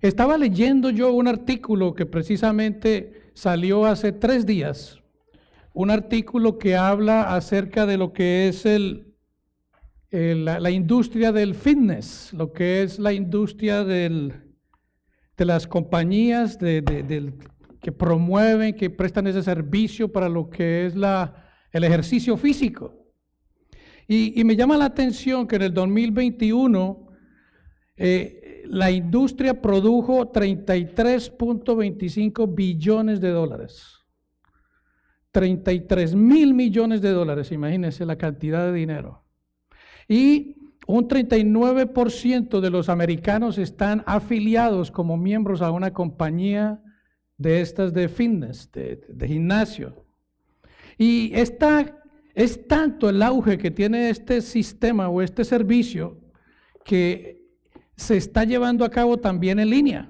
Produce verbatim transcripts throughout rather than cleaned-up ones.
Estaba leyendo yo un artículo que precisamente salió hace tres días, un artículo que habla acerca de lo que es el, el, la, la industria del fitness, lo que es la industria del, de las compañías de, de, de, que promueven, que prestan ese servicio para lo que es la, el ejercicio físico. Y, y me llama la atención que en el dos mil veintiuno eh, la industria produjo treinta y tres punto veinticinco billones de dólares. treinta y tres mil millones de dólares, imagínense la cantidad de dinero. Y un treinta y nueve por ciento de los americanos están afiliados como miembros a una compañía de estas de fitness, de, de gimnasio. Y esta, es tanto el auge que tiene este sistema o este servicio que se está llevando a cabo también en línea.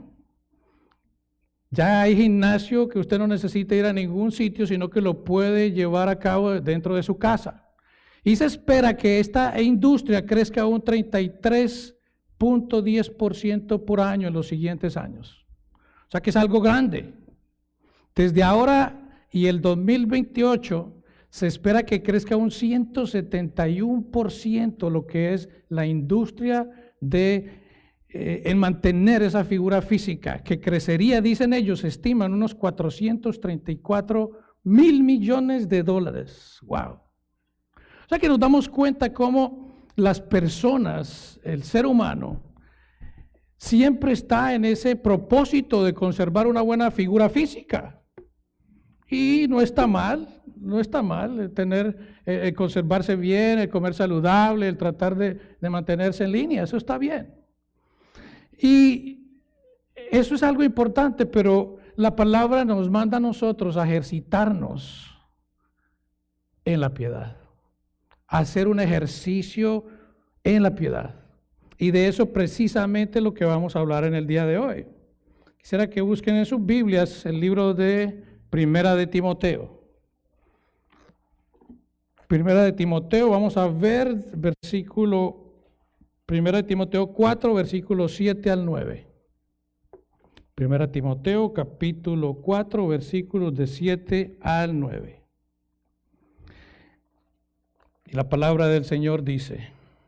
Ya hay gimnasio que usted no necesita ir a ningún sitio, sino que lo puede llevar a cabo dentro de su casa. Y se espera que esta industria crezca un treinta y tres punto diez por ciento por año en los siguientes años. O sea que es algo grande. Desde ahora y el dos mil veintiocho se espera que crezca un ciento setenta y uno por ciento lo que es la industria de Eh, en mantener esa figura física, que crecería, dicen ellos, estiman unos cuatrocientos treinta y cuatro mil millones de dólares. ¡Wow! O sea que nos damos cuenta cómo las personas, el ser humano, siempre está en ese propósito de conservar una buena figura física. Y no está mal, no está mal el tener, eh, el conservarse bien, el comer saludable, el tratar de, de mantenerse en línea, eso está bien. Y eso es algo importante, pero la palabra nos manda a nosotros a ejercitarnos en la piedad, a hacer un ejercicio en la piedad. Y de eso precisamente lo que vamos a hablar en el día de hoy. Quisiera que busquen en sus Biblias el libro de Primera de Timoteo. Primera de Timoteo, vamos a ver versículo Primera de Timoteo cuatro, versículos siete al nueve. Primera de Timoteo, capítulo cuatro, versículos de siete al nueve. Y la palabra del Señor dice,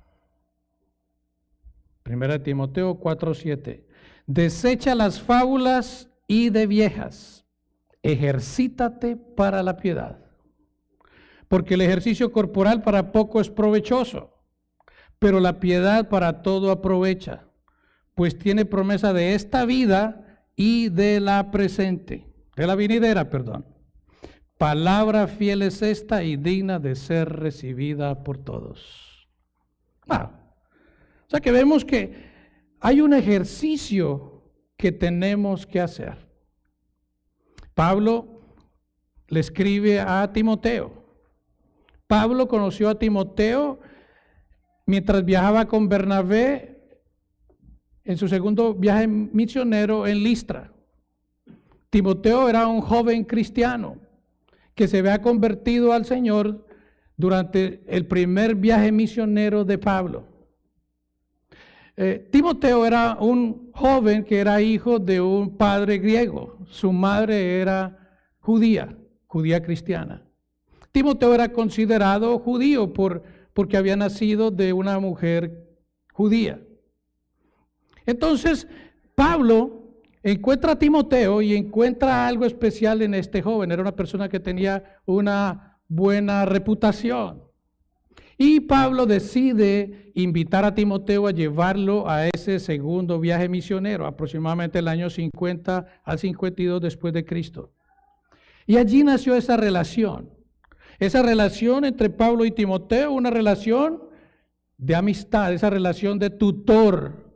Primera de Timoteo cuatro, siete. Desecha las fábulas y de viejas, ejercítate para la piedad, porque el ejercicio corporal para poco es provechoso, pero la piedad para todo aprovecha, pues tiene promesa de esta vida y de la presente, de la venidera, perdón. Palabra fiel es esta y digna de ser recibida por todos. Ah, o sea que vemos que hay un ejercicio que tenemos que hacer. Pablo le escribe a Timoteo. Pablo conoció a Timoteo mientras viajaba con Bernabé en su segundo viaje misionero en Listra. Timoteo era un joven cristiano que se había convertido al Señor durante el primer viaje misionero de Pablo. Eh, Timoteo era un joven que era hijo de un padre griego. Su madre era judía, judía cristiana. Timoteo era considerado judío por porque había nacido de una mujer judía. Entonces, Pablo encuentra a Timoteo y encuentra algo especial en este joven. Era una persona que tenía una buena reputación. Y Pablo decide invitar a Timoteo a llevarlo a ese segundo viaje misionero, aproximadamente el año cincuenta al cincuenta y dos después de Cristo. Y allí nació esa relación. Esa relación entre Pablo y Timoteo, una relación de amistad, esa relación de tutor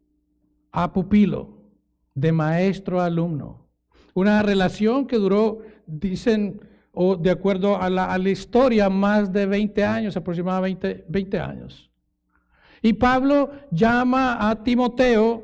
a pupilo, de maestro a alumno. Una relación que duró, dicen, o de acuerdo a la, a la historia, más de veinte años, aproximadamente veinte años. Y Pablo llama a Timoteo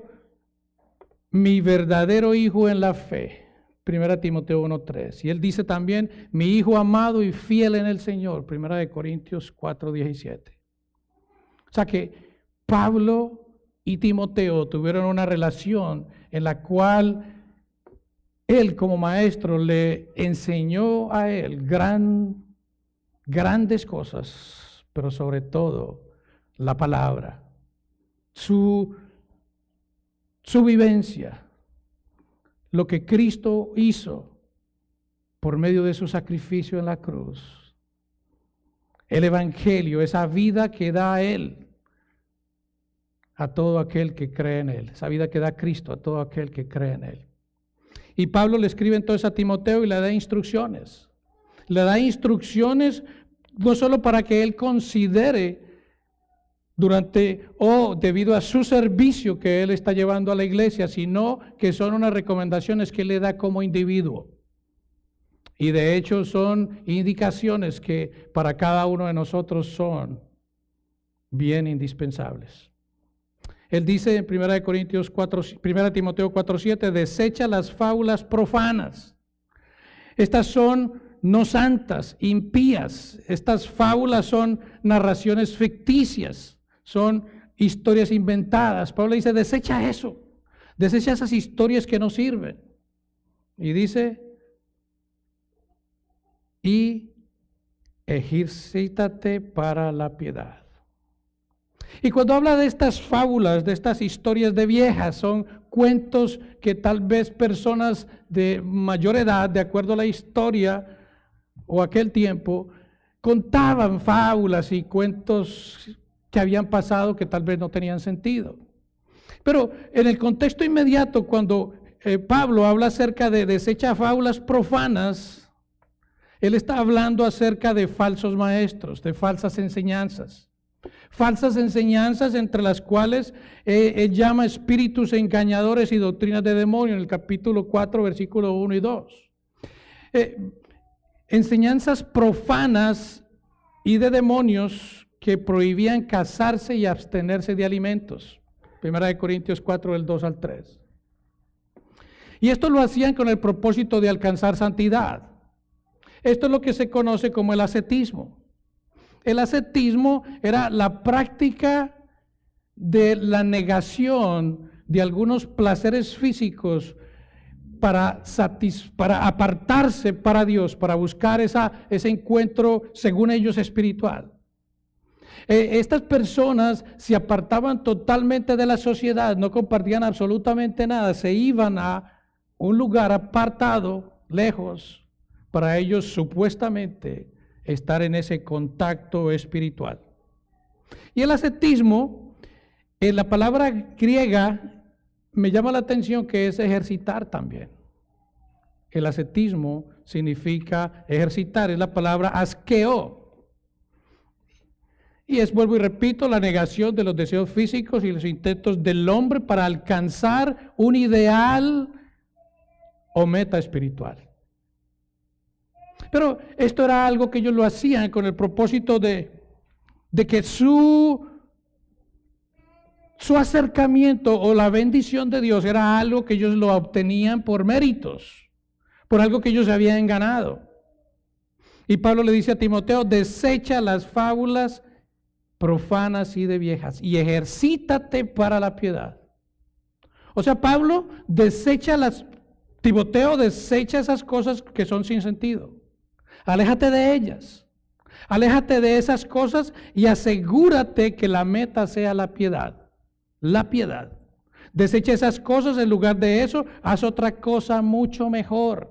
mi verdadero hijo en la fe. Primera Timoteo uno, tres. Y él dice también, mi hijo amado y fiel en el Señor. Primera de Corintios cuatro, diecisiete. O sea que Pablo y Timoteo tuvieron una relación en la cual él como maestro le enseñó a él gran, grandes cosas, pero sobre todo la palabra, su, su vivencia, lo que Cristo hizo por medio de su sacrificio en la cruz, el evangelio, esa vida que da Él a todo aquel que cree en Él, esa vida que da Cristo a todo aquel que cree en Él. Y Pablo le escribe entonces a Timoteo y le da instrucciones. Le da instrucciones no solo para que él considere durante o debido a su servicio que él está llevando a la iglesia, sino que son unas recomendaciones que él le da como individuo. Y de hecho son indicaciones que para cada uno de nosotros son bien indispensables. Él dice en primera Corintios cuatro, primera Timoteo cuatro siete, desecha las fábulas profanas. Estas son no santas, impías. Estas fábulas son narraciones ficticias, son historias inventadas. Pablo dice, desecha eso, desecha esas historias que no sirven. Y dice, y ejercítate para la piedad. Y cuando habla de estas fábulas, de estas historias de viejas, son cuentos que tal vez personas de mayor edad, de acuerdo a la historia o aquel tiempo, contaban fábulas y cuentos que habían pasado que tal vez no tenían sentido. Pero en el contexto inmediato, cuando eh, Pablo habla acerca de desecha fábulas profanas, él está hablando acerca de falsos maestros, de falsas enseñanzas. Falsas enseñanzas entre las cuales eh, él llama espíritus engañadores y doctrinas de demonio en el capítulo cuatro, versículos uno y dos. Eh, enseñanzas profanas y de demonios que prohibían casarse y abstenerse de alimentos. Primera de Corintios cuatro, del dos al tres. Y esto lo hacían con el propósito de alcanzar santidad. Esto es lo que se conoce como el ascetismo. El ascetismo era la práctica de la negación de algunos placeres físicos para, satis, para apartarse para Dios, para buscar esa, ese encuentro, según ellos, espiritual. Eh, estas personas se apartaban totalmente de la sociedad, no compartían absolutamente nada, se iban a un lugar apartado, lejos, para ellos supuestamente estar en ese contacto espiritual. Y el ascetismo, en la palabra griega, me llama la atención que es ejercitar también. El ascetismo significa ejercitar, es la palabra askeo. Y es, vuelvo y repito, la negación de los deseos físicos y los intentos del hombre para alcanzar un ideal o meta espiritual. Pero esto era algo que ellos lo hacían con el propósito de, de que su, su acercamiento o la bendición de Dios era algo que ellos lo obtenían por méritos, por algo que ellos habían ganado. Y Pablo le dice a Timoteo, desecha las fábulas profanas y de viejas y ejercítate para la piedad. O sea, Pablo desecha las, Timoteo desecha esas cosas que son sin sentido. Aléjate de ellas, aléjate de esas cosas y asegúrate que la meta sea la piedad, la piedad. Desecha esas cosas, en lugar de eso, haz otra cosa mucho mejor.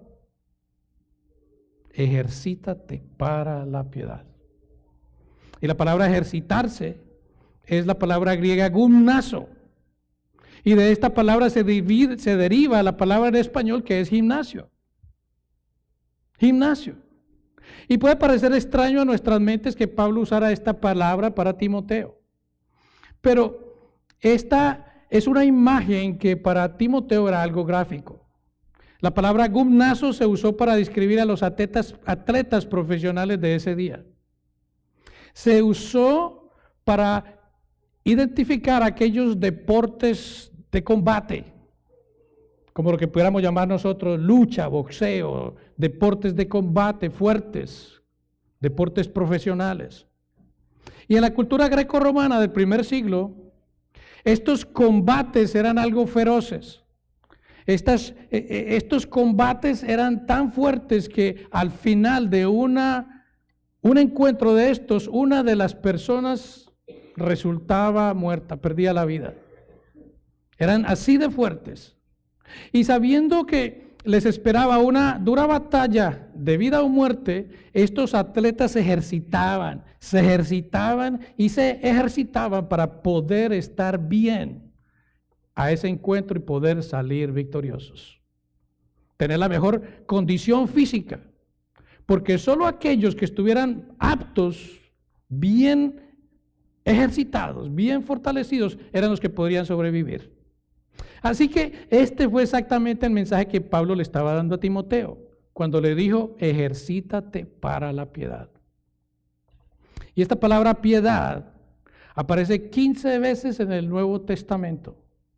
Ejercítate para la piedad. Y la palabra ejercitarse es la palabra griega gymnazo. Y de esta palabra se, divide, se deriva la palabra en español que es gimnasio. Gimnasio. Y puede parecer extraño a nuestras mentes que Pablo usara esta palabra para Timoteo. Pero esta es una imagen que para Timoteo era algo gráfico. La palabra gimnazo se usó para describir a los atletas, atletas profesionales de ese día. Se usó para identificar aquellos deportes de combate, como lo que pudiéramos llamar nosotros lucha, boxeo, deportes de combate fuertes, deportes profesionales. Y en la cultura greco-romana del primer siglo, Estos combates eran algo feroces. Estas, estos combates eran tan fuertes que al final de una, un encuentro de estos, una de las personas resultaba muerta, perdía la vida. Eran así de fuertes. Y sabiendo que les esperaba una dura batalla de vida o muerte, estos atletas se ejercitaban, se ejercitaban y se ejercitaban para poder estar bien a ese encuentro y poder salir victoriosos. Tener la mejor condición física, porque solo aquellos que estuvieran aptos, bien ejercitados, bien fortalecidos, eran los que podrían sobrevivir. Así que este fue exactamente el mensaje que Pablo le estaba dando a Timoteo, cuando le dijo, ejercítate para la piedad. Y esta palabra piedad aparece quince veces en el Nuevo Testamento.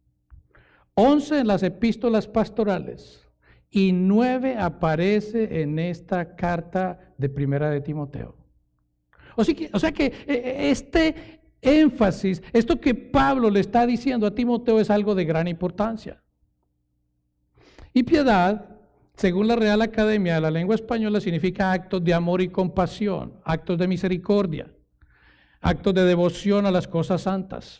once en las epístolas pastorales y nueve aparece en esta carta de Primera de Timoteo. O sea que, o sea que este énfasis, esto que Pablo le está diciendo a Timoteo es algo de gran importancia. Y piedad, según la Real Academia de la Lengua Española, significa actos de amor y compasión, actos de misericordia, actos de devoción a las cosas santas.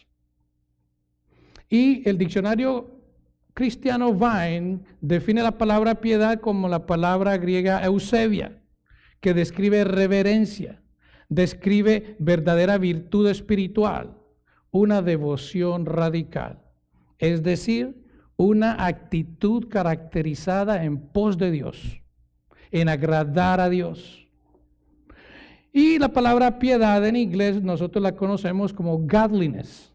Y el diccionario cristiano Vine define la palabra piedad como la palabra griega eusebia, que describe reverencia, describe verdadera virtud espiritual, una devoción radical, es decir, una actitud caracterizada en pos de Dios, en agradar a Dios. Y la palabra piedad en inglés nosotros la conocemos como godliness.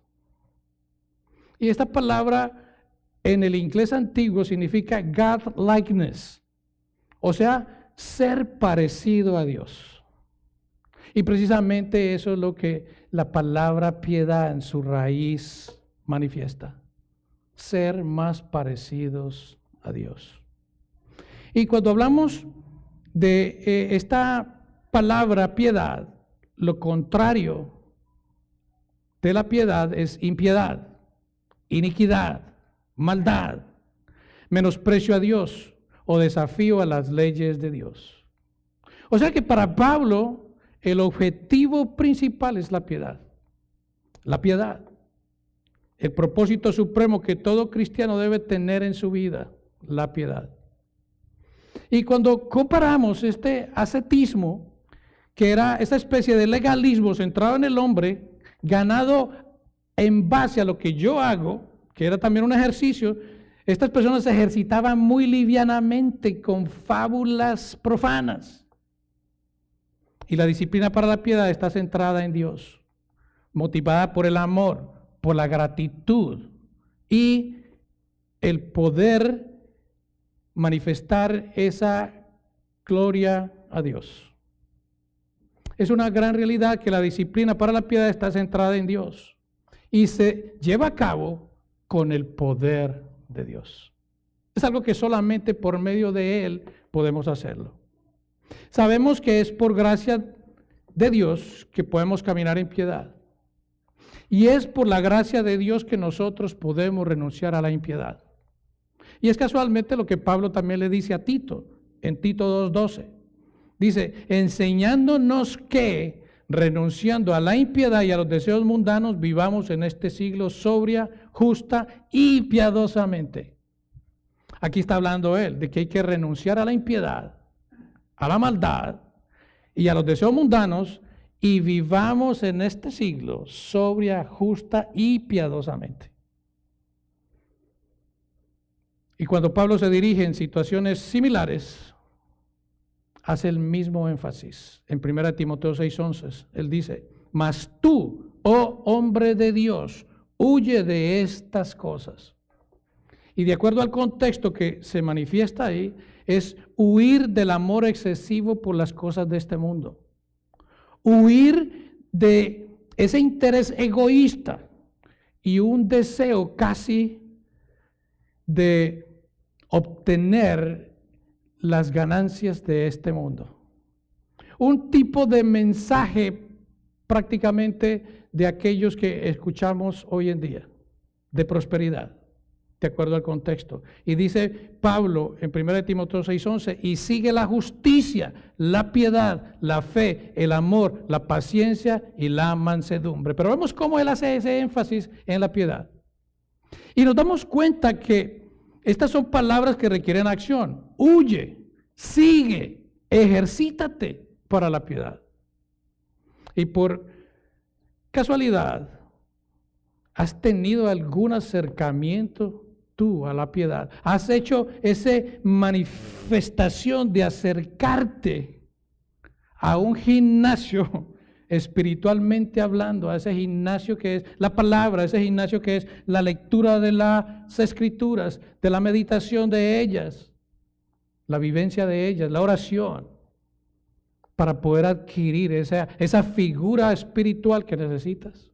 Y esta palabra en el inglés antiguo significa godlikeness, o sea, ser parecido a Dios. Y precisamente eso es lo que la palabra piedad en su raíz manifiesta, ser más parecidos a Dios. Y cuando hablamos de eh, esta palabra piedad, lo contrario de la piedad es impiedad, iniquidad, maldad, menosprecio a Dios o desafío a las leyes de Dios. O sea que para Pablo el objetivo principal es la piedad. La piedad. El propósito supremo que todo cristiano debe tener en su vida, la piedad. Y cuando comparamos este ascetismo, que era esa especie de legalismo centrado en el hombre, ganado en base a lo que yo hago, que era también un ejercicio, estas personas se ejercitaban muy livianamente con fábulas profanas. Y la disciplina para la piedad está centrada en Dios, motivada por el amor, por la gratitud y el poder manifestar esa gloria a Dios. Es una gran realidad que la disciplina para la piedad está centrada en Dios y se lleva a cabo con el poder de Dios. Es algo que solamente por medio de Él podemos hacerlo. Sabemos que es por gracia de Dios que podemos caminar en piedad. Y es por la gracia de Dios que nosotros podemos renunciar a la impiedad. Y es casualmente lo que Pablo también le dice a Tito, en Tito dos doce. Dice, enseñándonos que, renunciando a la impiedad y a los deseos mundanos, vivamos en este siglo sobria, justa y piadosamente. Aquí está hablando él de que hay que renunciar a la impiedad, a la maldad y a los deseos mundanos y vivamos en este siglo sobria, justa y piadosamente. Y cuando Pablo se dirige en situaciones similares, hace el mismo énfasis. En primera Timoteo seis once, él dice, mas tú, oh hombre de Dios, huye de estas cosas. Y de acuerdo al contexto que se manifiesta ahí, es huir del amor excesivo por las cosas de este mundo. Huir de ese interés egoísta y un deseo casi de obtener las ganancias de este mundo. Un tipo de mensaje prácticamente de aquellos que escuchamos hoy en día. de prosperidad, de acuerdo al contexto. Y dice Pablo en primera Timoteo seis once, y sigue la justicia, la piedad, la fe, el amor, la paciencia y la mansedumbre. Pero vemos cómo él hace ese énfasis en la piedad. Y nos damos cuenta que estas son palabras que requieren acción. Huye, sigue, ejercítate para la piedad. Y por casualidad, ¿has tenido algún acercamiento tú a la piedad? ¿Has hecho esa manifestación de acercarte a un gimnasio espiritualmente hablando, a ese gimnasio que es la palabra, ese gimnasio que es la lectura de las escrituras, de la meditación de ellas, la vivencia de ellas, la oración, para poder adquirir esa, esa figura espiritual que necesitas?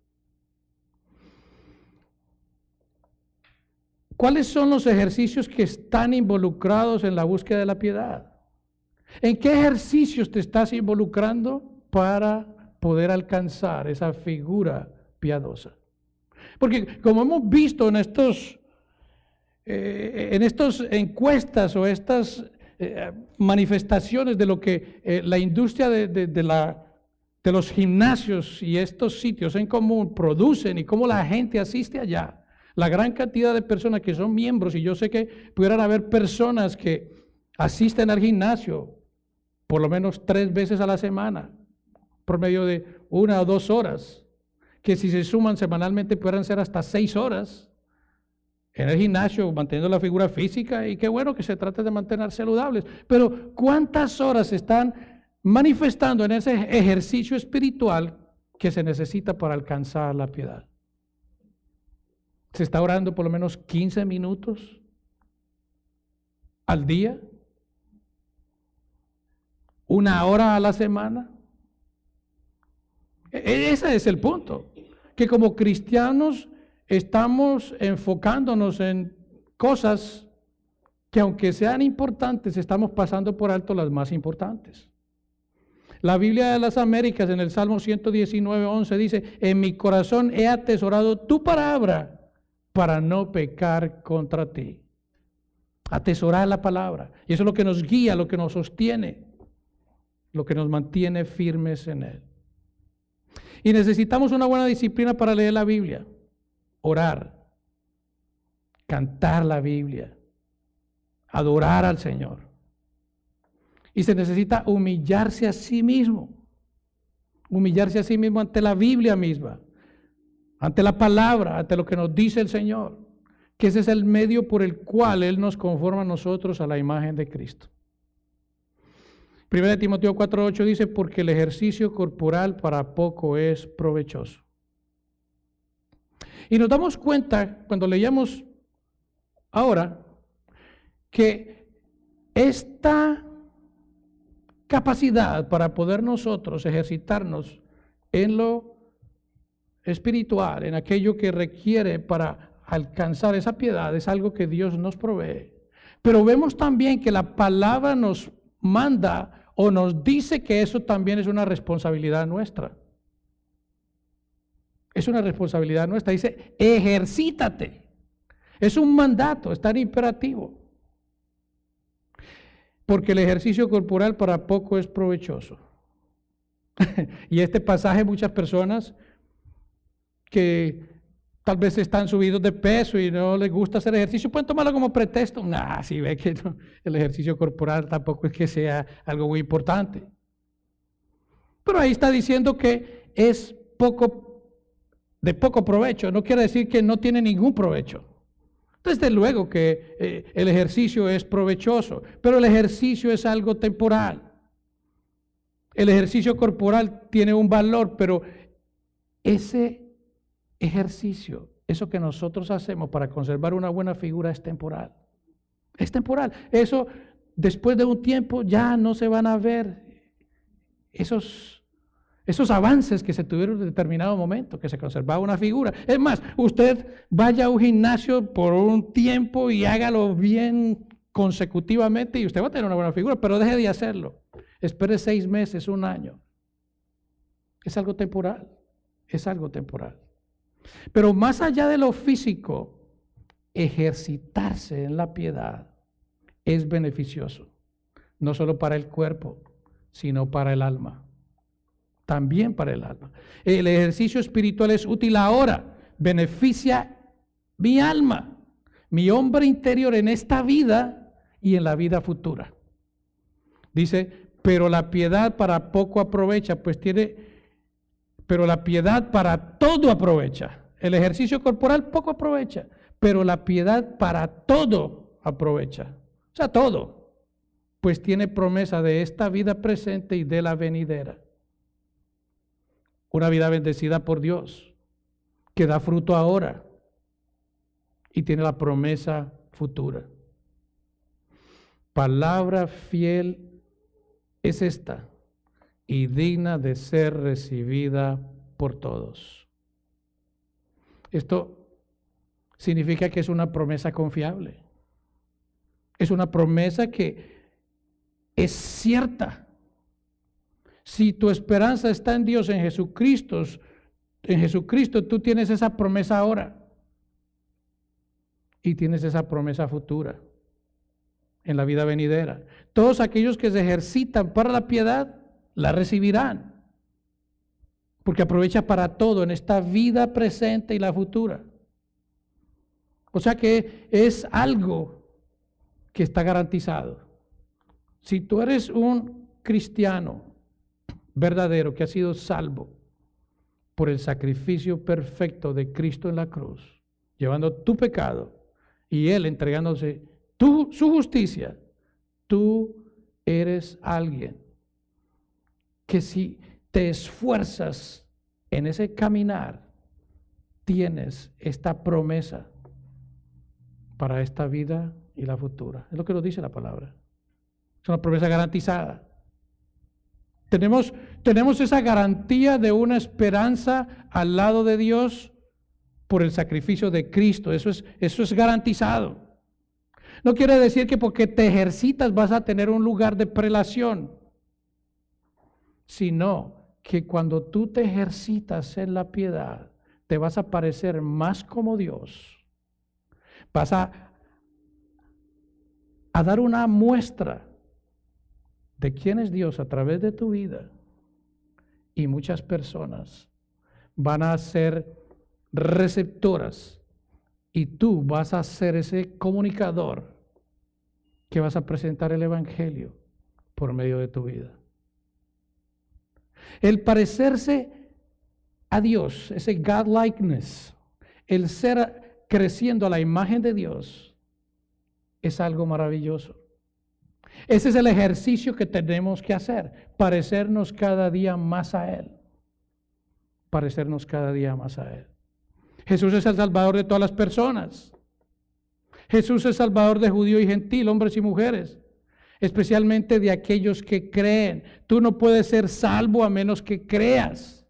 ¿Cuáles son los ejercicios que están involucrados en la búsqueda de la piedad? ¿En qué ejercicios te estás involucrando para poder alcanzar esa figura piadosa? Porque como hemos visto en estos, eh, en estas encuestas o estas eh, manifestaciones de lo que eh, la industria de, de, de, la, de los gimnasios y estos sitios en común producen y cómo la gente asiste allá, la gran cantidad de personas que son miembros, y yo sé que pudieran haber personas que asisten al gimnasio por lo menos tres veces a la semana, por medio de una o dos horas, que si se suman semanalmente pudieran ser hasta seis horas en el gimnasio, manteniendo la figura física, y qué bueno que se trate de mantener saludables. Pero ¿cuántas horas se están manifestando en ese ejercicio espiritual que se necesita para alcanzar la piedad? ¿Se está orando por lo menos quince minutos al día? ¿Una hora a la semana? Ese es el punto, que como cristianos estamos enfocándonos en cosas que, aunque sean importantes, estamos pasando por alto las más importantes. La Biblia de las Américas en el Salmo ciento diecinueve, once dice: en mi corazón he atesorado tu palabra para no pecar contra ti. Atesorar la palabra. Y eso es lo que nos guía, lo que nos sostiene, lo que nos mantiene firmes en él. Y necesitamos una buena disciplina para leer la Biblia, orar, cantar la Biblia, adorar al Señor. Y se necesita humillarse a sí mismo, humillarse a sí mismo ante la Biblia misma, ante la palabra, ante lo que nos dice el Señor, que ese es el medio por el cual Él nos conforma a nosotros a la imagen de Cristo. Primera Timoteo cuatro ocho dice: porque el ejercicio corporal para poco es provechoso. Y nos damos cuenta, cuando leíamos ahora, que esta capacidad para poder nosotros ejercitarnos en lo espiritual, en aquello que requiere para alcanzar esa piedad, es algo que Dios nos provee. Pero vemos también que la palabra nos manda o nos dice que eso también es una responsabilidad nuestra. Es una responsabilidad nuestra. Dice: ejercítate. Es un mandato, está en imperativo. Porque el ejercicio corporal para poco es provechoso. Y este pasaje, muchas personas que tal vez están subidos de peso y no les gusta hacer ejercicio, pueden tomarlo como pretexto. Nah, si ve que no, el ejercicio corporal tampoco es que sea algo muy importante. Pero ahí está diciendo que es poco, de poco provecho. No quiere decir que no tiene ningún provecho. Desde luego que eh, el ejercicio es provechoso, pero el ejercicio es algo temporal. El ejercicio corporal tiene un valor, pero ese ejercicio, eso que nosotros hacemos para conservar una buena figura, es temporal. Es temporal. Eso, después de un tiempo, ya no se van a ver esos, esos avances que se tuvieron en determinado momento, que se conservaba una figura. Es más, usted vaya a un gimnasio por un tiempo y hágalo bien consecutivamente y usted va a tener una buena figura, pero deje de hacerlo. Espere seis meses, un año. Es algo temporal. Es algo temporal. Pero más allá de lo físico, ejercitarse en la piedad es beneficioso, no solo para el cuerpo, sino para el alma. También para el alma. El ejercicio espiritual es útil ahora, beneficia mi alma, mi hombre interior en esta vida y en la vida futura. Dice, pero la piedad para poco aprovecha, pues tiene, pero la piedad para todo aprovecha. El ejercicio corporal poco aprovecha, pero la piedad para todo aprovecha. O sea, todo, pues tiene promesa de esta vida presente y de la venidera. Una vida bendecida por Dios, que da fruto ahora y tiene la promesa futura. Palabra fiel es esta y digna de ser recibida por todos. Esto significa que es una promesa confiable. Es una promesa que es cierta. Si tu esperanza está en Dios, en Jesucristo, en Jesucristo, tú tienes esa promesa ahora y tienes esa promesa futura en la vida venidera. Todos aquellos que se ejercitan para la piedad, la recibirán, porque aprovecha para todo en esta vida presente y la futura. O sea que es algo que está garantizado. Si tú eres un cristiano verdadero que ha sido salvo por el sacrificio perfecto de Cristo en la cruz, llevando tu pecado y Él entregándose tu, su justicia, tú eres alguien que si te esfuerzas en ese caminar, tienes esta promesa para esta vida y la futura. Es lo que nos dice la palabra. Es una promesa garantizada. Tenemos, tenemos esa garantía de una esperanza al lado de Dios por el sacrificio de Cristo. Eso es, eso es garantizado. No quiere decir que porque te ejercitas vas a tener un lugar de prelación, sino que cuando tú te ejercitas en la piedad, te vas a parecer más como Dios. Vas a, a dar una muestra de quién es Dios a través de tu vida, y muchas personas van a ser receptoras y tú vas a ser ese comunicador que vas a presentar el evangelio por medio de tu vida. El parecerse a Dios, ese God-likeness, el ser creciendo a la imagen de Dios, es algo maravilloso. Ese es el ejercicio que tenemos que hacer, parecernos cada día más a Él. Parecernos cada día más a Él. Jesús es el Salvador de todas las personas. Jesús es Salvador de judío y gentil, hombres y mujeres, especialmente de aquellos que creen. Tú no puedes ser salvo a menos que creas.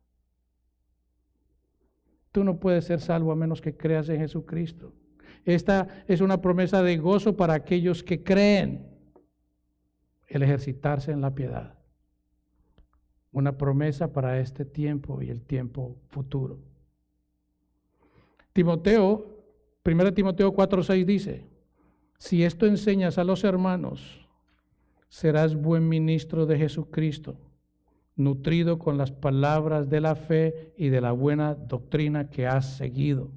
Tú no puedes ser salvo a menos que creas en Jesucristo. Esta es una promesa de gozo para aquellos que creen. El ejercitarse en la piedad. Una promesa para este tiempo y el tiempo futuro. Timoteo, primera Timoteo cuatro seis dice, si esto enseñas a los hermanos, serás buen ministro de Jesucristo, nutrido con las palabras de la fe y de la buena doctrina que has seguido.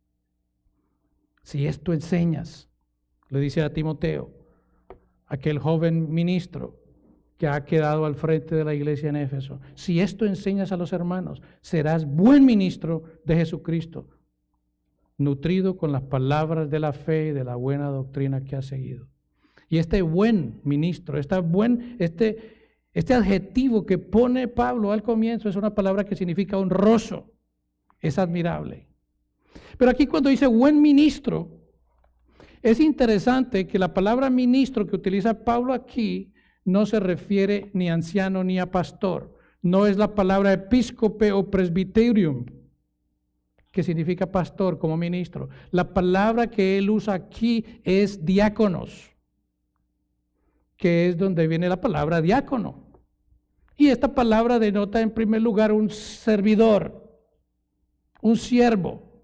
Si esto enseñas, le dice a Timoteo, aquel joven ministro que ha quedado al frente de la iglesia en Éfeso. Si esto enseñas a los hermanos, serás buen ministro de Jesucristo, nutrido con las palabras de la fe y de la buena doctrina que has seguido. Y este buen ministro, este, buen, este, este adjetivo que pone Pablo al comienzo es una palabra que significa honroso, es admirable. Pero aquí cuando dice buen ministro, es interesante que la palabra ministro que utiliza Pablo aquí no se refiere ni a anciano ni a pastor. No es la palabra episcope o presbyterium, que significa pastor como ministro. La palabra que él usa aquí es diáconos, que es donde viene la palabra diácono. Y esta palabra denota en primer lugar un servidor, un siervo.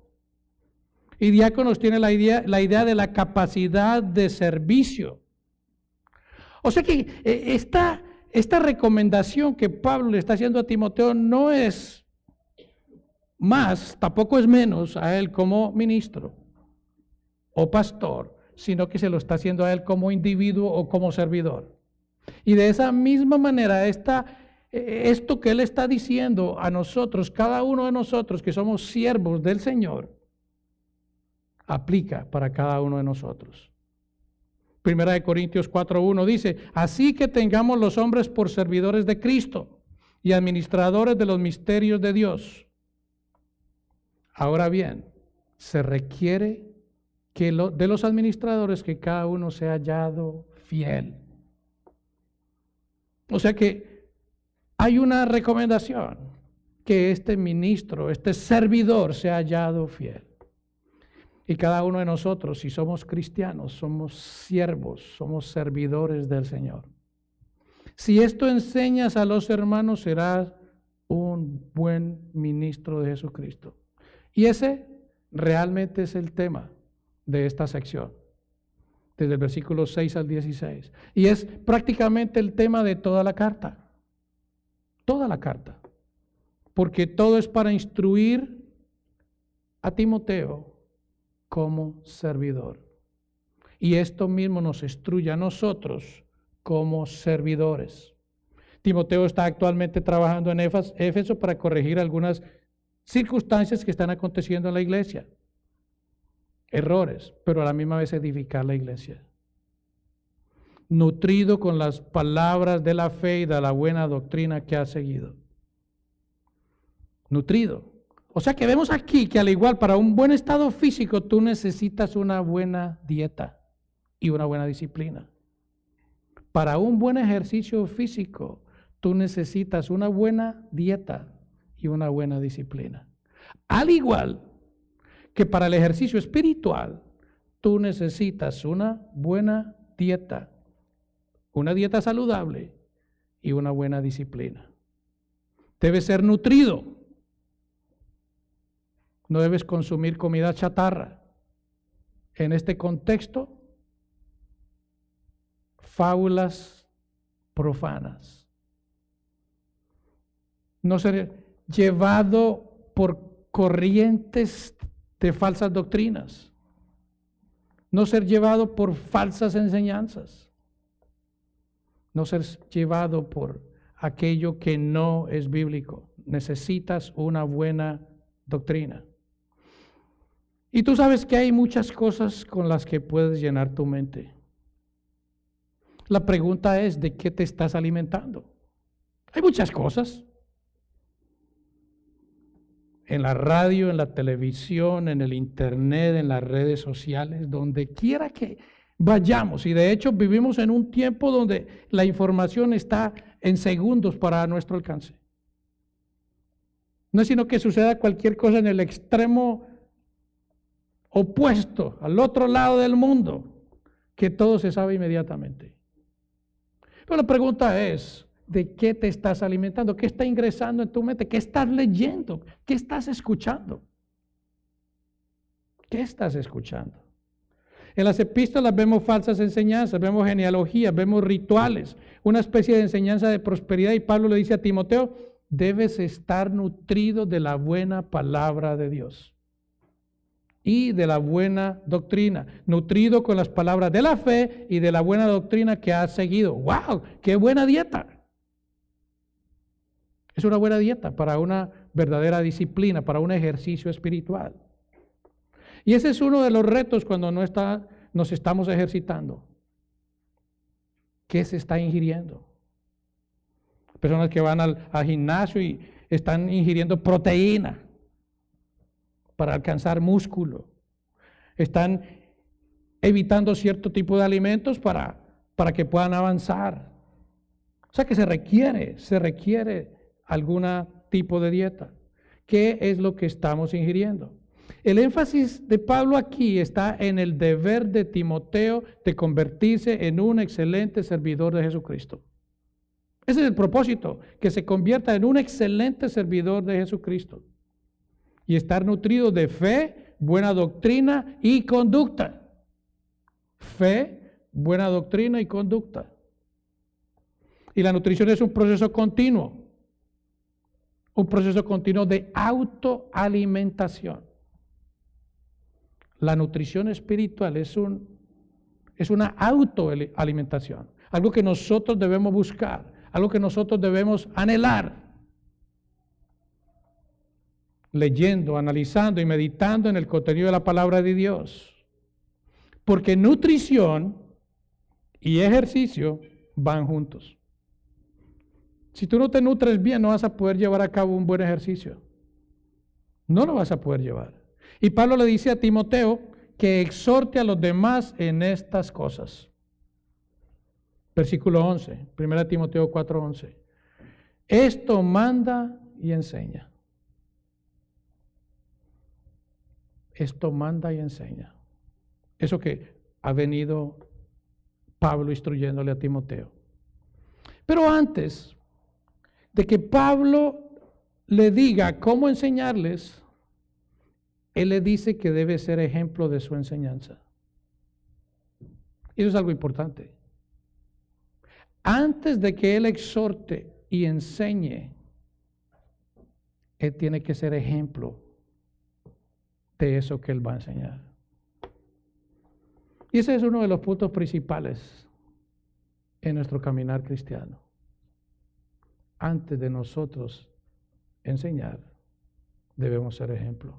Y diáconos tiene la idea, la idea de la capacidad de servicio. O sea que eh, esta, esta recomendación que Pablo le está haciendo a Timoteo no es más, tampoco es menos a él como ministro o pastor, sino que se lo está haciendo a él como individuo o como servidor. Y de esa misma manera, esta, esto que él está diciendo a nosotros, cada uno de nosotros que somos siervos del Señor, aplica para cada uno de nosotros. Primera de Corintios cuatro uno dice, así que tengamos los hombres por servidores de Cristo y administradores de los misterios de Dios. Ahora bien, se requiere que lo, de los administradores que cada uno sea hallado fiel. O sea que hay una recomendación, que este ministro, este servidor sea hallado fiel. Y cada uno de nosotros, si somos cristianos, somos siervos, somos servidores del Señor. Si esto enseñas a los hermanos, serás un buen ministro de Jesucristo. Y ese realmente es el tema de esta sección, desde el versículo seis al dieciséis. Y es prácticamente el tema de toda la carta. Toda la carta. Porque todo es para instruir a Timoteo como servidor. Y esto mismo nos instruye a nosotros como servidores. Timoteo está actualmente trabajando en Éfeso para corregir algunas circunstancias que están aconteciendo en la iglesia. Errores, pero a la misma vez edificar la iglesia. Nutrido con las palabras de la fe y de la buena doctrina que ha seguido. Nutrido. O sea que vemos aquí que al igual para un buen estado físico tú necesitas una buena dieta y una buena disciplina. Para un buen ejercicio físico tú necesitas una buena dieta y una buena disciplina. Al igual que para el ejercicio espiritual tú necesitas una buena dieta, una dieta saludable y una buena disciplina. Debes ser nutrido. No debes consumir comida chatarra. En este contexto, fábulas profanas. No ser llevado por corrientes de falsas doctrinas. No ser llevado por falsas enseñanzas. No ser llevado por aquello que no es bíblico. Necesitas una buena doctrina. Y tú sabes que hay muchas cosas con las que puedes llenar tu mente. La pregunta es, ¿de qué te estás alimentando? Hay muchas cosas. En la radio, en la televisión, en el internet, en las redes sociales, donde quiera que vayamos. Y de hecho vivimos en un tiempo donde la información está en segundos para nuestro alcance. No es sino que suceda cualquier cosa en el extremo opuesto, al otro lado del mundo, que todo se sabe inmediatamente. Pero la pregunta es, ¿de qué te estás alimentando? ¿Qué está ingresando en tu mente? ¿Qué estás leyendo? ¿Qué estás escuchando? ¿Qué estás escuchando? En las epístolas vemos falsas enseñanzas, vemos genealogías, vemos rituales, una especie de enseñanza de prosperidad, y Pablo le dice a Timoteo, debes estar nutrido de la buena palabra de Dios y de la buena doctrina, nutrido con las palabras de la fe y de la buena doctrina que has seguido. ¡Wow! ¡Qué buena dieta! Es una buena dieta para una verdadera disciplina, para un ejercicio espiritual. Y ese es uno de los retos cuando no está, nos estamos ejercitando. ¿Qué se está ingiriendo? Personas que van al, al gimnasio y están ingiriendo proteína para alcanzar músculo. Están evitando cierto tipo de alimentos para, para que puedan avanzar. O sea que se requiere, se requiere algún tipo de dieta. ¿Qué es lo que estamos ingiriendo? El énfasis de Pablo aquí está en el deber de Timoteo de convertirse en un excelente servidor de Jesucristo. Ese es el propósito, que se convierta en un excelente servidor de Jesucristo y estar nutrido de fe, buena doctrina y conducta. Fe, buena doctrina y conducta. Y la nutrición es un proceso continuo, un proceso continuo de autoalimentación. La nutrición espiritual es, un, es una autoalimentación, algo que nosotros debemos buscar, algo que nosotros debemos anhelar, leyendo, analizando y meditando en el contenido de la palabra de Dios. Porque nutrición y ejercicio van juntos. Si tú no te nutres bien, no vas a poder llevar a cabo un buen ejercicio. No lo vas a poder llevar. Y Pablo le dice a Timoteo que exhorte a los demás en estas cosas. Versículo once, primera Timoteo cuatro once. Esto manda y enseña. Esto manda y enseña. Eso que ha venido Pablo instruyéndole a Timoteo. Pero antes de que Pablo le diga cómo enseñarles, él le dice que debe ser ejemplo de su enseñanza. Y eso es algo importante. Antes de que él exhorte y enseñe, él tiene que ser ejemplo de eso que él va a enseñar. Y ese es uno de los puntos principales en nuestro caminar cristiano. Antes de nosotros enseñar, debemos ser ejemplo.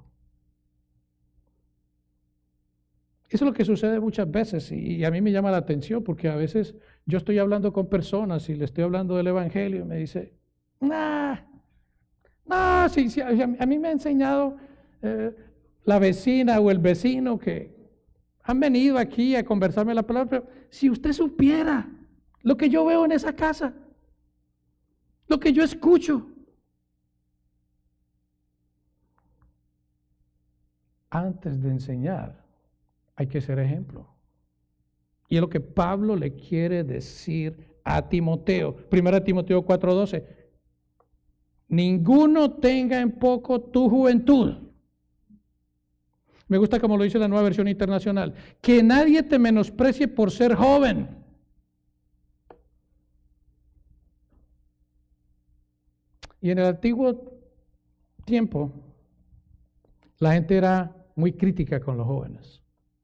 Eso es lo que sucede muchas veces y a mí me llama la atención porque a veces yo estoy hablando con personas y le estoy hablando del Evangelio y me dice, nah, no, sí, sí, a mí me ha enseñado eh, la vecina o el vecino que han venido aquí a conversarme la palabra, pero si usted supiera lo que yo veo en esa casa, lo que yo escucho. Antes de enseñar, hay que ser ejemplo. Y es lo que Pablo le quiere decir a Timoteo. Primera Timoteo cuatro doce. Ninguno tenga en poco tu juventud. Me gusta como lo dice la Nueva Versión Internacional. Que nadie te menosprecie por ser joven. Y en el antiguo tiempo, la gente era muy crítica con los jóvenes.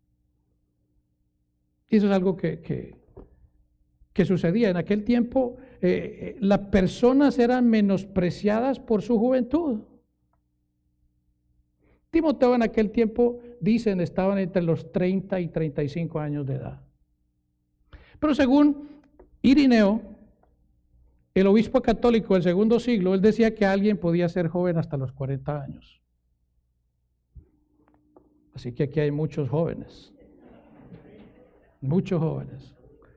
Y eso es algo que, que, que sucedía. En aquel tiempo, eh, las personas eran menospreciadas por su juventud. Timoteo en aquel tiempo, dicen, estaban entre los treinta y treinta y cinco años de edad. Pero según Irineo, el obispo católico del segundo siglo, él decía que alguien podía ser joven hasta los cuarenta años. Así que aquí hay muchos jóvenes. Muchos jóvenes.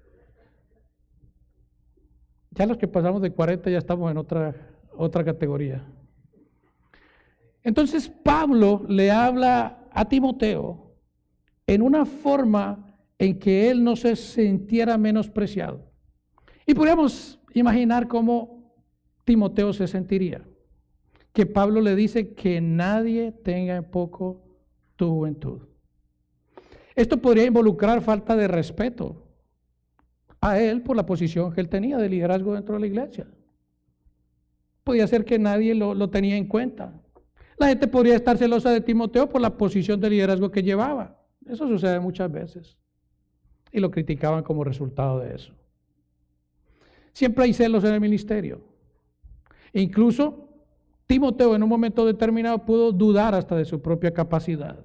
Ya los que pasamos de cuarenta ya estamos en otra, otra categoría. Entonces Pablo le habla a Timoteo en una forma en que él no se sintiera menospreciado. Y podríamos imaginar cómo Timoteo se sentiría. Que Pablo le dice que nadie tenga en poco tu juventud. Esto podría involucrar falta de respeto a él por la posición que él tenía de liderazgo dentro de la iglesia. Podía ser que nadie lo, lo tenía en cuenta. La gente podría estar celosa de Timoteo por la posición de liderazgo que llevaba. Eso sucede muchas veces. Y lo criticaban como resultado de eso. Siempre hay celos en el ministerio. E incluso Timoteo en un momento determinado pudo dudar hasta de su propia capacidad.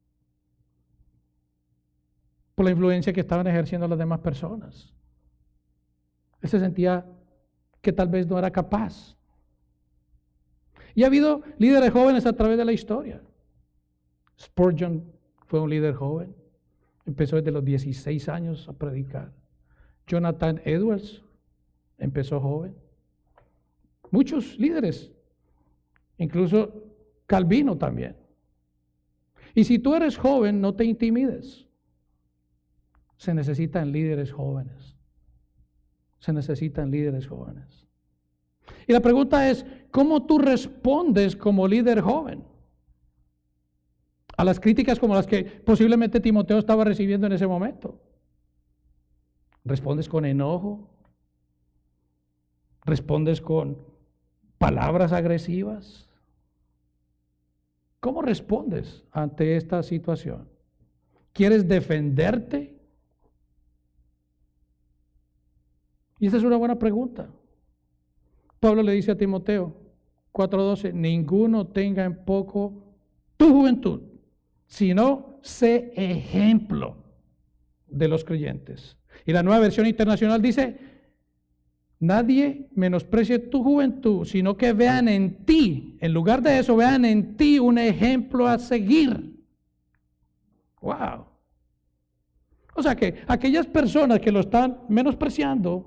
Por la influencia que estaban ejerciendo las demás personas. Él se sentía que tal vez no era capaz. Y ha habido líderes jóvenes a través de la historia. Spurgeon fue un líder joven. Empezó desde los dieciséis años a predicar. Jonathan Edwards empezó joven. Muchos líderes. Incluso Calvino también. Y si tú eres joven, no te intimides. Se necesitan líderes jóvenes. Se necesitan líderes jóvenes. Y la pregunta es, ¿cómo tú respondes como líder joven? a las críticas como las que posiblemente Timoteo estaba recibiendo en ese momento? ¿Respondes con enojo? ¿Respondes con palabras agresivas? ¿Cómo respondes ante esta situación? ¿Quieres defenderte? Y esa es una buena pregunta. Pablo le dice a Timoteo cuatro doce, ninguno tenga en poco tu juventud, sino sé ejemplo de los creyentes. Y la Nueva Versión Internacional dice, nadie menosprecie tu juventud, sino que vean en ti, en lugar de eso, vean en ti un ejemplo a seguir. Wow. O sea que aquellas personas que lo están menospreciando,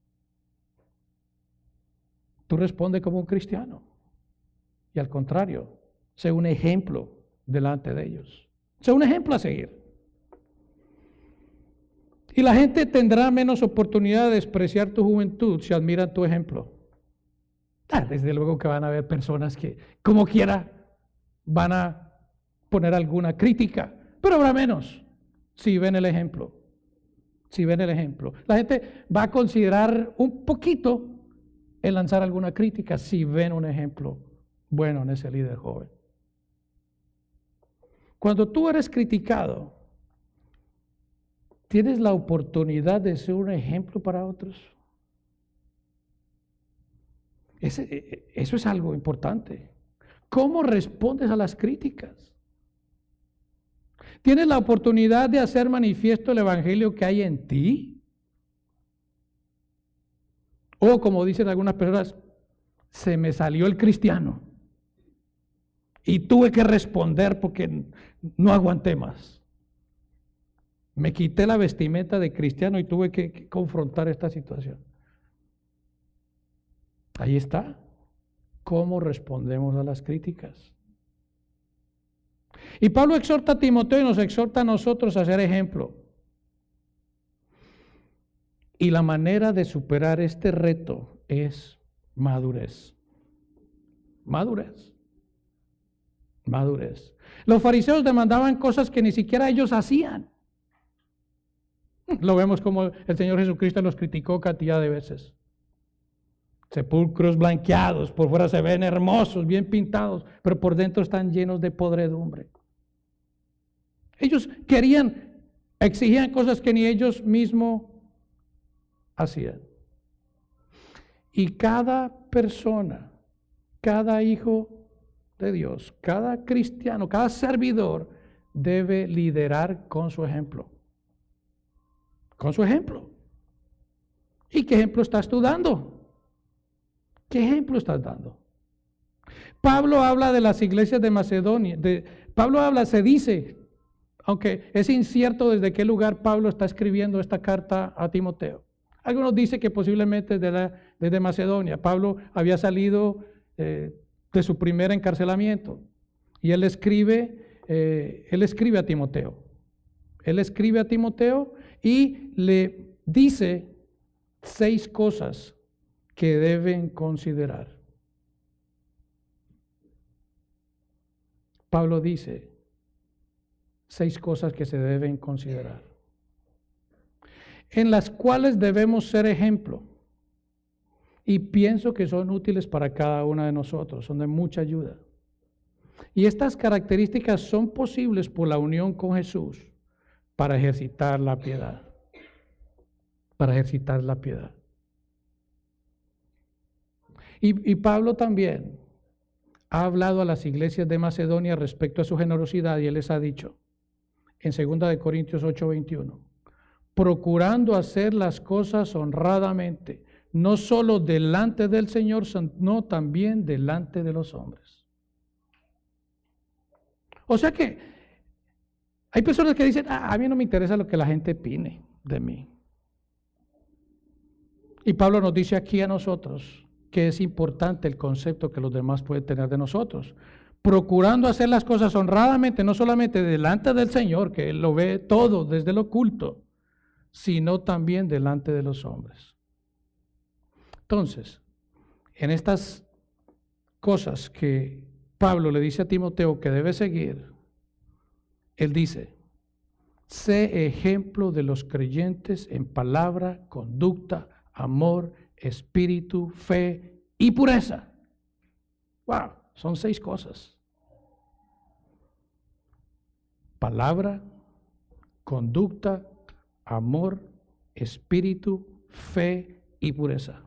tú respondes como un cristiano. Y al contrario, sé un ejemplo delante de ellos. Sé un ejemplo a seguir. Y la gente tendrá menos oportunidad de despreciar tu juventud si admiran tu ejemplo. Ah, desde luego que van a haber personas que, como quiera, van a poner alguna crítica, pero habrá menos si ven el ejemplo. Si ven el ejemplo. La gente va a considerar un poquito el lanzar alguna crítica si ven un ejemplo bueno en ese líder joven. Cuando tú eres criticado, ¿tienes la oportunidad de ser un ejemplo para otros? Ese, eso es algo importante. ¿Cómo respondes a las críticas? ¿Tienes la oportunidad de hacer manifiesto el evangelio que hay en ti? O como dicen algunas personas, se me salió el cristiano y tuve que responder porque no aguanté más. Me quité la vestimenta de cristiano y tuve que, que confrontar esta situación. Ahí está. ¿Cómo respondemos a las críticas? Y Pablo exhorta a Timoteo y nos exhorta a nosotros a ser ejemplo. Y la manera de superar este reto es madurez. Madurez. Madurez. Los fariseos demandaban cosas que ni siquiera ellos hacían. Lo vemos como el Señor Jesucristo los criticó cantidad de veces. Sepulcros blanqueados, por fuera se ven hermosos, bien pintados, pero por dentro están llenos de podredumbre. Ellos querían, exigían cosas que ni ellos mismos hacían. Y cada persona, cada hijo de Dios, cada cristiano, cada servidor debe liderar con su ejemplo. Con su ejemplo. ¿Y qué ejemplo estás tú dando? ¿Qué ejemplo estás dando? Pablo habla de las iglesias de Macedonia. De, Pablo habla, se dice, aunque es incierto desde qué lugar Pablo está escribiendo esta carta a Timoteo. Algunos dicen que posiblemente desde, la, desde Macedonia. Pablo había salido eh, de su primer encarcelamiento y él escribe, eh, él escribe a Timoteo. Él escribe a Timoteo y le dice seis cosas que deben considerar. Pablo dice seis cosas que se deben considerar, en las cuales debemos ser ejemplo. Y pienso que son útiles para cada uno de nosotros, son de mucha ayuda. Y estas características son posibles por la unión con Jesús para ejercitar la piedad. Para ejercitar la piedad. Y, y Pablo también ha hablado a las iglesias de Macedonia respecto a su generosidad y él les ha dicho en segunda de Corintios ocho veintiuno, procurando hacer las cosas honradamente, no solo delante del Señor, sino también delante de los hombres. O sea que hay personas que dicen, ah, a mí no me interesa lo que la gente opine de mí. Y Pablo nos dice aquí a nosotros que es importante el concepto que los demás pueden tener de nosotros. Procurando hacer las cosas honradamente, no solamente delante del Señor, que Él lo ve todo desde lo oculto, sino también delante de los hombres. Entonces, en estas cosas que Pablo le dice a Timoteo que debe seguir, él dice, sé ejemplo de los creyentes en palabra, conducta, amor, espíritu, fe y pureza. Wow, son seis cosas. Palabra, conducta, amor, espíritu, fe y pureza.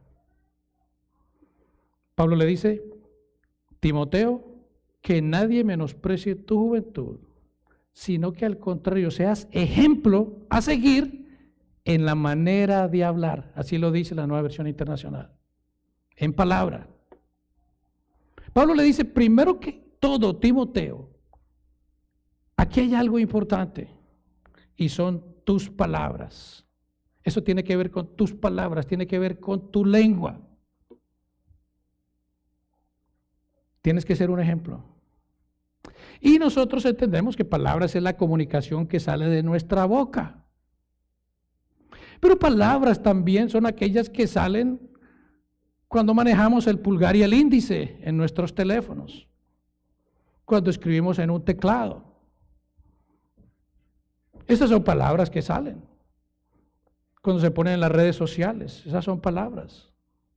Pablo le dice, Timoteo, que nadie menosprecie tu juventud, sino que al contrario seas ejemplo a seguir en la manera de hablar. Así lo dice la Nueva Versión Internacional. En palabra. Pablo le dice, primero que todo, Timoteo, aquí hay algo importante y son tus palabras. Eso tiene que ver con tus palabras, tiene que ver con tu lengua. Tienes que ser un ejemplo. Y nosotros entendemos que palabras es la comunicación que sale de nuestra boca. Pero palabras también son aquellas que salen cuando manejamos el pulgar y el índice en nuestros teléfonos, cuando escribimos en un teclado. Esas son palabras que salen. Cuando se ponen en las redes sociales, esas son palabras.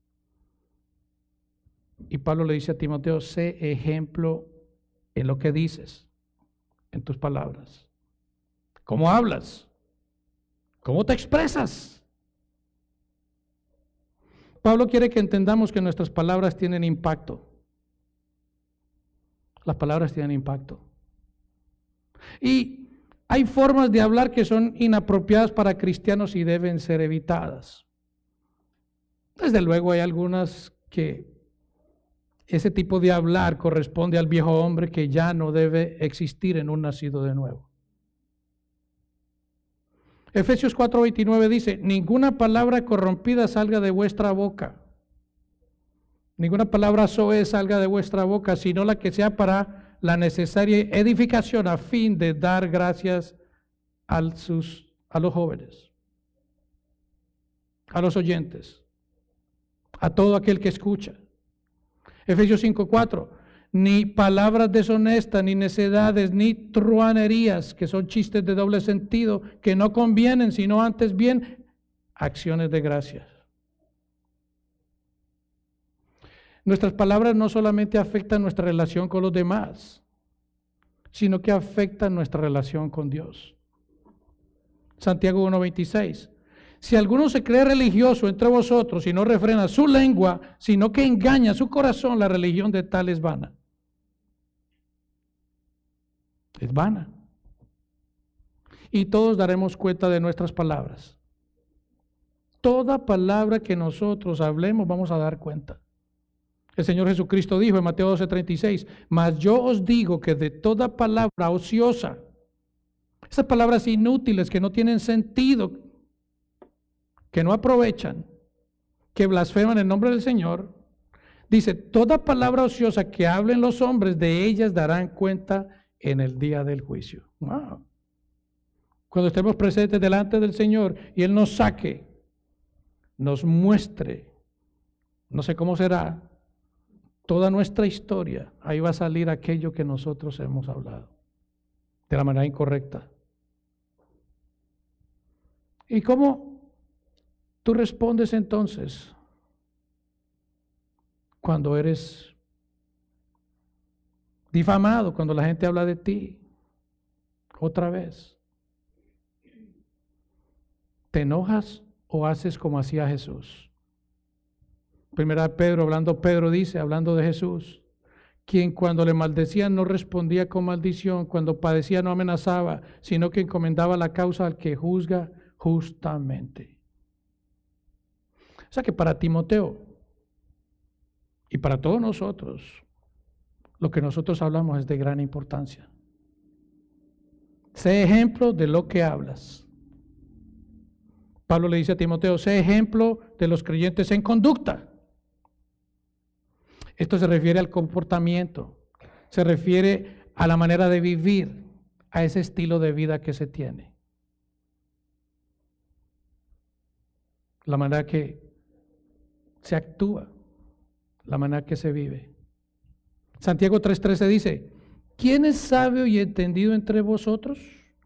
Y Pablo le dice a Timoteo, sé ejemplo en lo que dices, en tus palabras. ¿Cómo hablas? ¿Cómo te expresas? Pablo quiere que entendamos que nuestras palabras tienen impacto. Las palabras tienen impacto. Y hay formas de hablar que son inapropiadas para cristianos y deben ser evitadas. Desde luego hay algunas que ese tipo de hablar corresponde al viejo hombre que ya no debe existir en un nacido de nuevo. Efesios cuatro veintinueve dice, ninguna palabra corrompida salga de vuestra boca. Ninguna palabra soez salga de vuestra boca, sino la que sea para la necesaria edificación a fin de dar gracias a, sus, a los jóvenes, a los oyentes, a todo aquel que escucha. Efesios cinco cuatro, ni palabras deshonestas, ni necedades, ni truanerías, que son chistes de doble sentido, que no convienen, sino antes bien acciones de gracias. Nuestras palabras no solamente afectan nuestra relación con los demás, sino que afectan nuestra relación con Dios. Santiago uno veintiséis. Si alguno se cree religioso entre vosotros y no refrena su lengua, sino que engaña su corazón, la religión de tal es vana. Es vana. Y todos daremos cuenta de nuestras palabras. Toda palabra que nosotros hablemos vamos a dar cuenta. El Señor Jesucristo dijo en Mateo doce treinta y seis, mas yo os digo que de toda palabra ociosa, esas palabras inútiles que no tienen sentido, que no aprovechan, que blasfeman el nombre del Señor, dice, toda palabra ociosa que hablen los hombres, de ellas darán cuenta en el día del juicio. Wow. Cuando estemos presentes delante del Señor y Él nos saque, nos muestre, no sé cómo será, toda nuestra historia, ahí va a salir aquello que nosotros hemos hablado, de la manera incorrecta. ¿Y cómo tú respondes entonces cuando eres difamado, cuando la gente habla de ti? Otra vez, ¿te enojas o haces como hacía Jesús? Primera de Pedro, hablando Pedro dice, hablando de Jesús, quien cuando le maldecían no respondía con maldición, cuando padecía no amenazaba, sino que encomendaba la causa al que juzga justamente. O sea que para Timoteo y para todos nosotros, lo que nosotros hablamos es de gran importancia. Sé ejemplo de lo que hablas. Pablo le dice a Timoteo, sé ejemplo de los creyentes en conducta. Esto se refiere al comportamiento, se refiere a la manera de vivir, a ese estilo de vida que se tiene. La manera que se actúa, la manera que se vive. Santiago tres trece dice, ¿quién es sabio y entendido entre vosotros?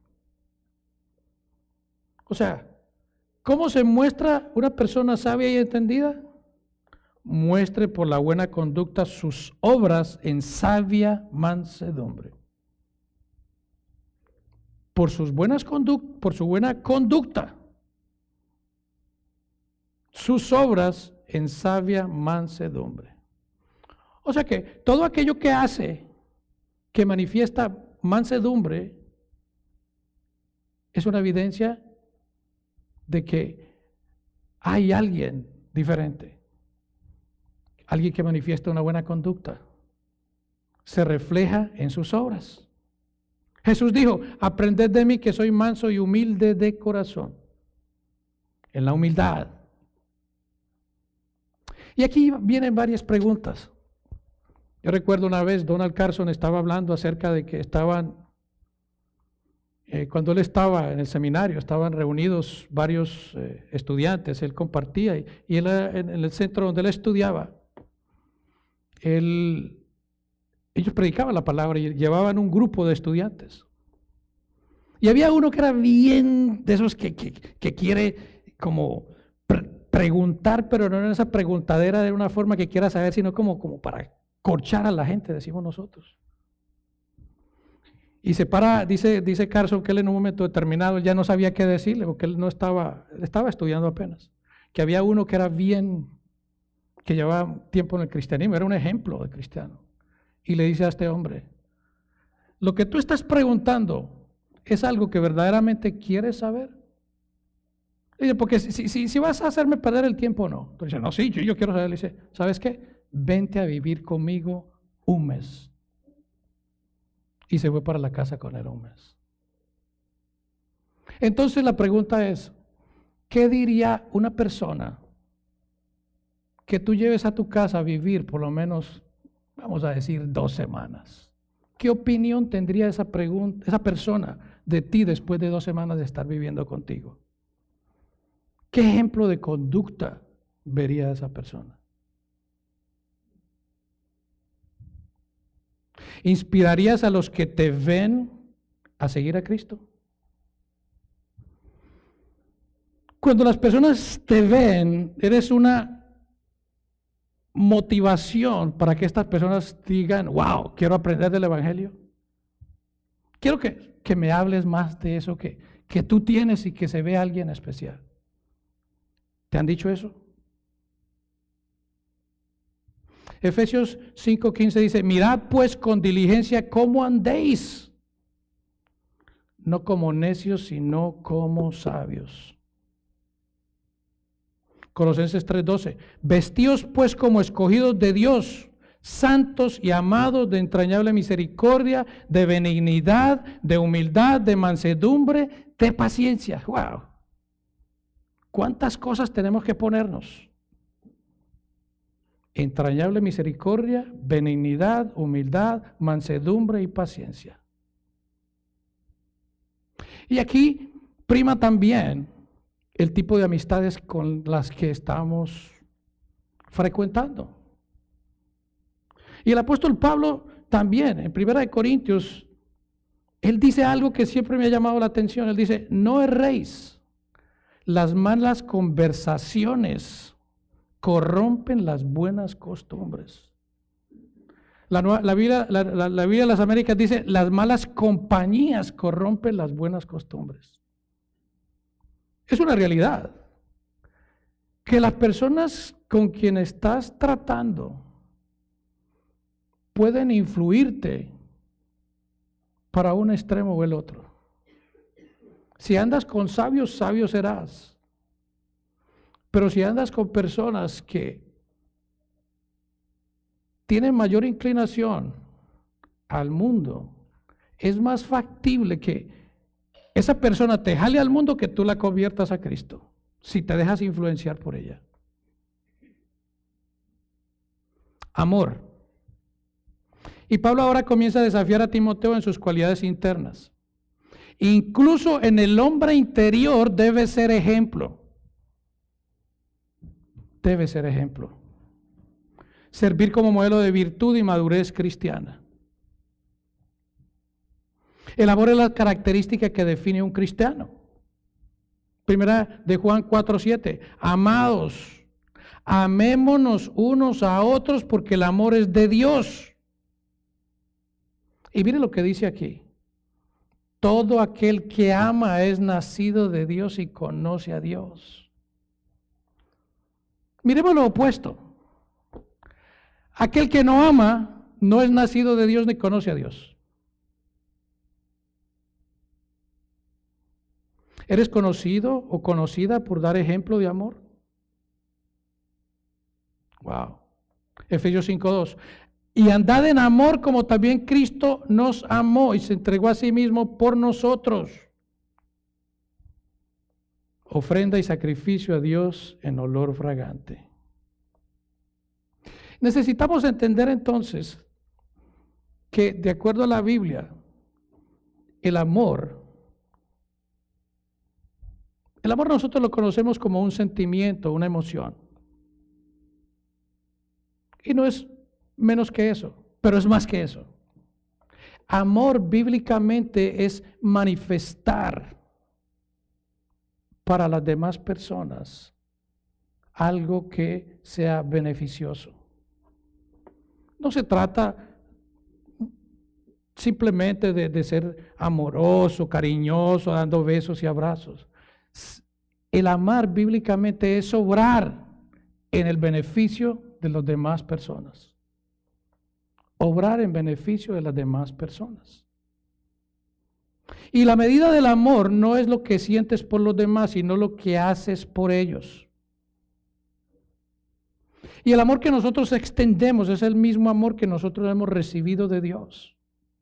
O sea, ¿cómo se muestra una persona sabia y entendida? Muestre por la buena conducta sus obras en sabia mansedumbre. Por sus buenas conduct- por su buena conducta, sus obras en sabia mansedumbre. O sea que todo aquello que hace, que manifiesta mansedumbre, es una evidencia de que hay alguien diferente, alguien que manifiesta una buena conducta, se refleja en sus obras. Jesús dijo, aprended de mí que soy manso y humilde de corazón, en la humildad. Y aquí vienen varias preguntas. Yo recuerdo una vez Donald Carson estaba hablando acerca de que estaban, eh, cuando él estaba en el seminario, estaban reunidos varios eh, estudiantes, él compartía, y, y él en, en el centro donde él estudiaba, él, ellos predicaban la palabra y llevaban un grupo de estudiantes. Y había uno que era bien de esos que, que, que quiere como pre preguntar, pero no en esa preguntadera de una forma que quiera saber, sino como, como para corchar a la gente, decimos nosotros. Y se para, dice, dice Carson que él en un momento determinado ya no sabía qué decirle, porque él no estaba, estaba estudiando apenas. Que había uno que era bien, que llevaba tiempo en el cristianismo, era un ejemplo de cristiano. Y le dice a este hombre, lo que tú estás preguntando es algo que verdaderamente quieres saber. Y dice, porque si, si, si vas a hacerme perder el tiempo o no. Entonces dice, no, sí, yo, yo quiero saber. Le dice, ¿sabes qué? Vente a vivir conmigo un mes. Y se fue para la casa con él un mes. Entonces la pregunta es, ¿qué diría una persona que tú lleves a tu casa a vivir por lo menos, vamos a decir, dos semanas? ¿Qué opinión tendría esa, pregunta, esa persona de ti después de dos semanas de estar viviendo contigo? ¿Qué ejemplo de conducta vería esa persona? ¿Inspirarías a los que te ven a seguir a Cristo? Cuando las personas te ven, eres una motivación para que estas personas digan, wow, quiero aprender del Evangelio. Quiero que, que me hables más de eso que, que tú tienes y que se vea alguien especial. ¿Te han dicho eso? Efesios cinco quince dice, mirad pues con diligencia cómo andéis, no como necios, sino como sabios. Colosenses tres doce, vestíos pues como escogidos de Dios, santos y amados, de entrañable misericordia, de benignidad, de humildad, de mansedumbre, de paciencia. ¡Wow! ¿Cuántas cosas tenemos que ponernos? Entrañable misericordia, benignidad, humildad, mansedumbre y paciencia. Y aquí prima también el tipo de amistades con las que estamos frecuentando. Y el apóstol Pablo también, en Primera de Corintios, él dice algo que siempre me ha llamado la atención. Él dice, no erréis, las malas conversaciones corrompen las buenas costumbres. La, la, Biblia, la, la, la Biblia de las Américas dice, las malas compañías corrompen las buenas costumbres. Es una realidad que las personas con quienes estás tratando pueden influirte para un extremo o el otro. Si andas con sabios, sabio serás. Pero si andas con personas que tienen mayor inclinación al mundo, es más factible que esa persona te jale al mundo que tú la conviertas a Cristo, si te dejas influenciar por ella. Amor. Y Pablo ahora comienza a desafiar a Timoteo en sus cualidades internas. Incluso en el hombre interior debe ser ejemplo. Debe ser ejemplo. Servir como modelo de virtud y madurez cristiana. El amor es la característica que define un cristiano. Primera de Juan cuatro siete. Amados, amémonos unos a otros porque el amor es de Dios. Y mire lo que dice aquí. Todo aquel que ama es nacido de Dios y conoce a Dios. Miremos lo opuesto. Aquel que no ama no es nacido de Dios ni conoce a Dios. ¿Eres conocido o conocida por dar ejemplo de amor? Wow. Efesios cinco dos. Y andad en amor como también Cristo nos amó y se entregó a sí mismo por nosotros. Ofrenda y sacrificio a Dios en olor fragante. Necesitamos entender entonces que de acuerdo a la Biblia, el amor, el amor nosotros lo conocemos como un sentimiento, una emoción. Y no es menos que eso, pero es más que eso. Amor bíblicamente es manifestar para las demás personas algo que sea beneficioso. No se trata simplemente de, de ser amoroso, cariñoso, dando besos y abrazos. El amar bíblicamente es obrar en el beneficio de las demás personas. Obrar en beneficio de las demás personas. Y la medida del amor no es lo que sientes por los demás, sino lo que haces por ellos. Y el amor que nosotros extendemos es el mismo amor que nosotros hemos recibido de Dios,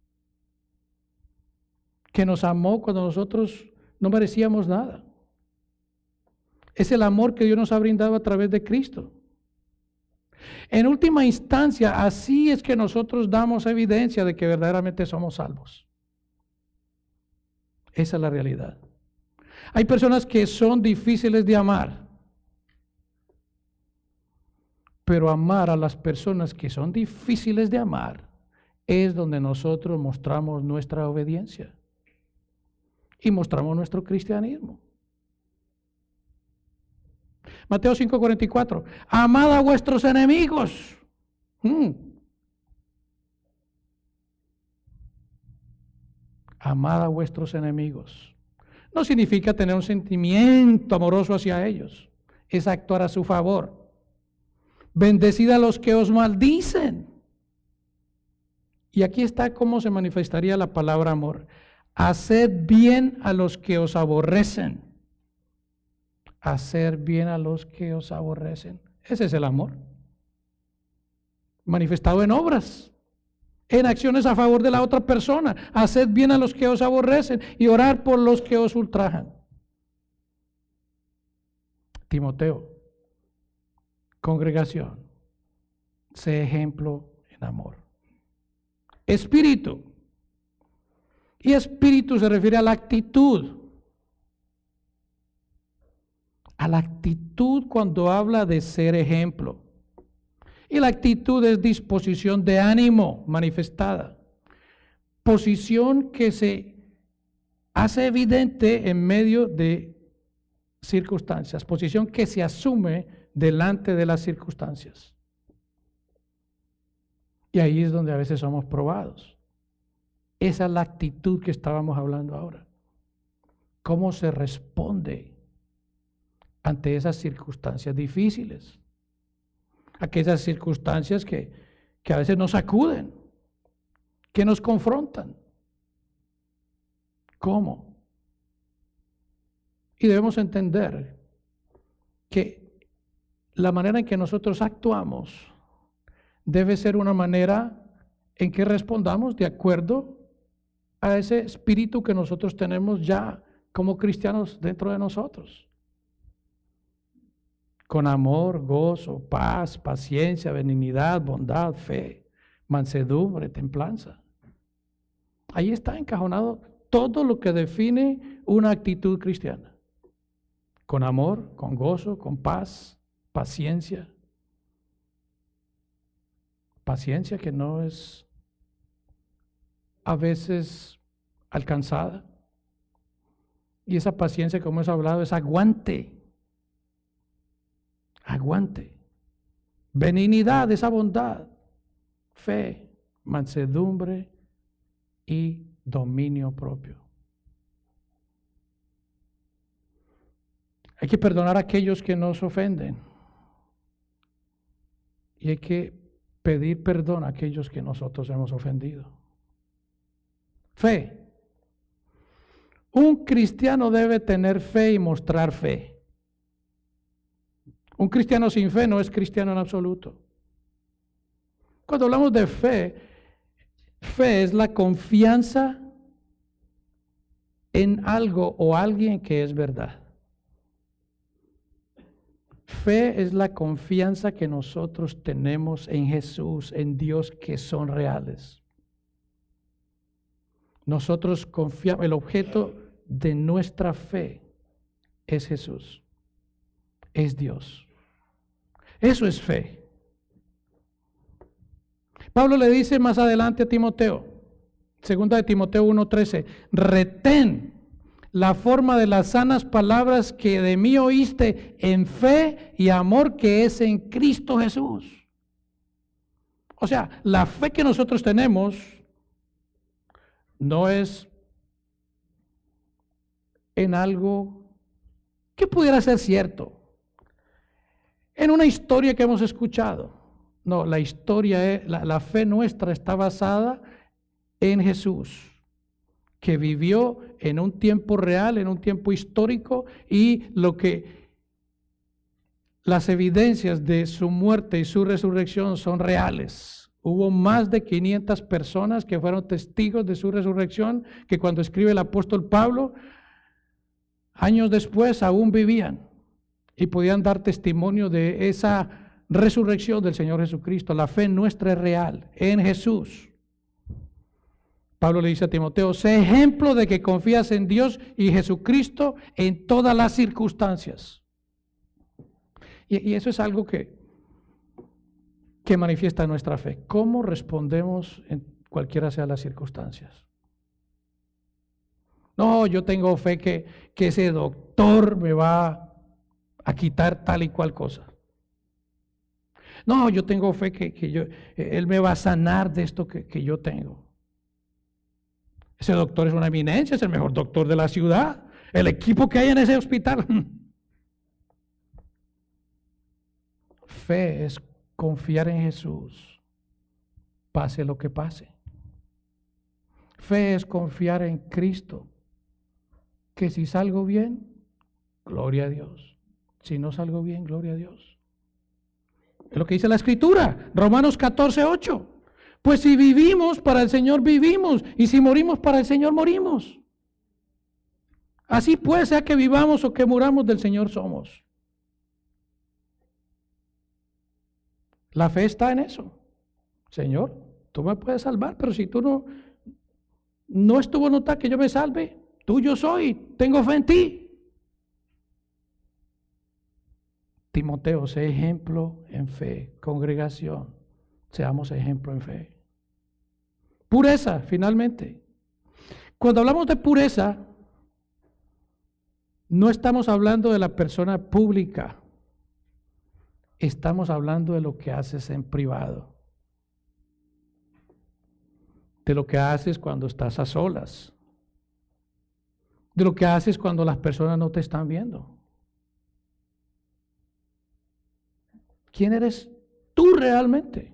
que nos amó cuando nosotros no merecíamos nada. Es el amor que Dios nos ha brindado a través de Cristo. En última instancia, así es que nosotros damos evidencia de que verdaderamente somos salvos. Esa es la realidad. Hay personas que son difíciles de amar, pero amar a las personas que son difíciles de amar es donde nosotros mostramos nuestra obediencia y mostramos nuestro cristianismo. Mateo cinco cuarenta y cuatro. Amad a vuestros enemigos. Hmm. Amad a vuestros enemigos. No significa tener un sentimiento amoroso hacia ellos. Es actuar a su favor. Bendecid a los que os maldicen. Y aquí está cómo se manifestaría la palabra amor. Haced bien a los que os aborrecen. Hacer bien a los que os aborrecen. Ese es el amor. Manifestado en obras, en acciones a favor de la otra persona. Haced bien a los que os aborrecen y orar por los que os ultrajan. Timoteo, congregación, sé ejemplo en amor. Espíritu. Y espíritu se refiere a la actitud. A la actitud cuando habla de ser ejemplo. Y la actitud es disposición de ánimo manifestada. Posición que se hace evidente en medio de circunstancias. Posición que se asume delante de las circunstancias. Y ahí es donde a veces somos probados. Esa es la actitud que estábamos hablando ahora. ¿Cómo se responde ante esas circunstancias difíciles? Aquellas circunstancias que, que a veces nos sacuden, que nos confrontan. ¿Cómo? Y debemos entender que la manera en que nosotros actuamos debe ser una manera en que respondamos de acuerdo a ese espíritu que nosotros tenemos ya como cristianos dentro de nosotros. Con amor, gozo, paz, paciencia, benignidad, bondad, fe, mansedumbre, templanza. Ahí está encajonado todo lo que define una actitud cristiana. Con amor, con gozo, con paz, paciencia. Paciencia que no es a veces alcanzada. Y esa paciencia, como hemos hablado, es aguante. Aguante. Benignidad, esa bondad. Fe, mansedumbre y dominio propio. Hay que perdonar a aquellos que nos ofenden. Y hay que pedir perdón a aquellos que nosotros hemos ofendido. Fe. Un cristiano debe tener fe y mostrar fe. Un cristiano sin fe no es cristiano en absoluto. Cuando hablamos de fe, fe es la confianza en algo o alguien que es verdad. Fe es la confianza que nosotros tenemos en Jesús, en Dios, que son reales. Nosotros confiamos, el objeto de nuestra fe es Jesús, es Dios. Eso es fe. Pablo le dice más adelante a Timoteo, segunda de Timoteo uno trece, retén la forma de las sanas palabras que de mí oíste en fe y amor que es en Cristo Jesús. O sea, la fe que nosotros tenemos no es en algo que pudiera ser cierto, en una historia que hemos escuchado. No, la historia, es, la, la fe nuestra está basada en Jesús, que vivió en un tiempo real, en un tiempo histórico, y lo que las evidencias de su muerte y su resurrección son reales. Hubo más de quinientas personas que fueron testigos de su resurrección, que cuando escribe el apóstol Pablo, años después aún vivían y podían dar testimonio de esa resurrección del Señor Jesucristo. La fe nuestra es real en Jesús. Pablo le dice a Timoteo, sé ejemplo de que confías en Dios y Jesucristo en todas las circunstancias. Y, y eso es algo que, que manifiesta nuestra fe. ¿Cómo respondemos en cualquiera sea las circunstancias? No, yo tengo fe que, que ese doctor me va a quitar tal y cual cosa. No, yo tengo fe que, que yo, él me va a sanar de esto que, que yo tengo. Ese doctor es una eminencia, es el mejor doctor de la ciudad. El equipo que hay en ese hospital. Fe es confiar en Jesús, pase lo que pase. Fe es confiar en Cristo, que si salgo bien, gloria a Dios. Si no salgo bien, gloria a Dios. Es lo que dice la Escritura, Romanos catorce, ocho. Pues si vivimos, para el Señor vivimos, y si morimos, para el Señor morimos. Así pues, sea que vivamos o que muramos, del Señor somos. La fe está en eso. Señor, tú me puedes salvar, pero si tú no, no es tu voluntad que yo me salve, tuyo soy, tengo fe en ti. Timoteo, sé ejemplo en fe. Congregación, seamos ejemplo en fe. Pureza, finalmente. Cuando hablamos de pureza, no estamos hablando de la persona pública. Estamos hablando de lo que haces en privado. De lo que haces cuando estás a solas. De lo que haces cuando las personas no te están viendo. ¿Quién eres tú realmente?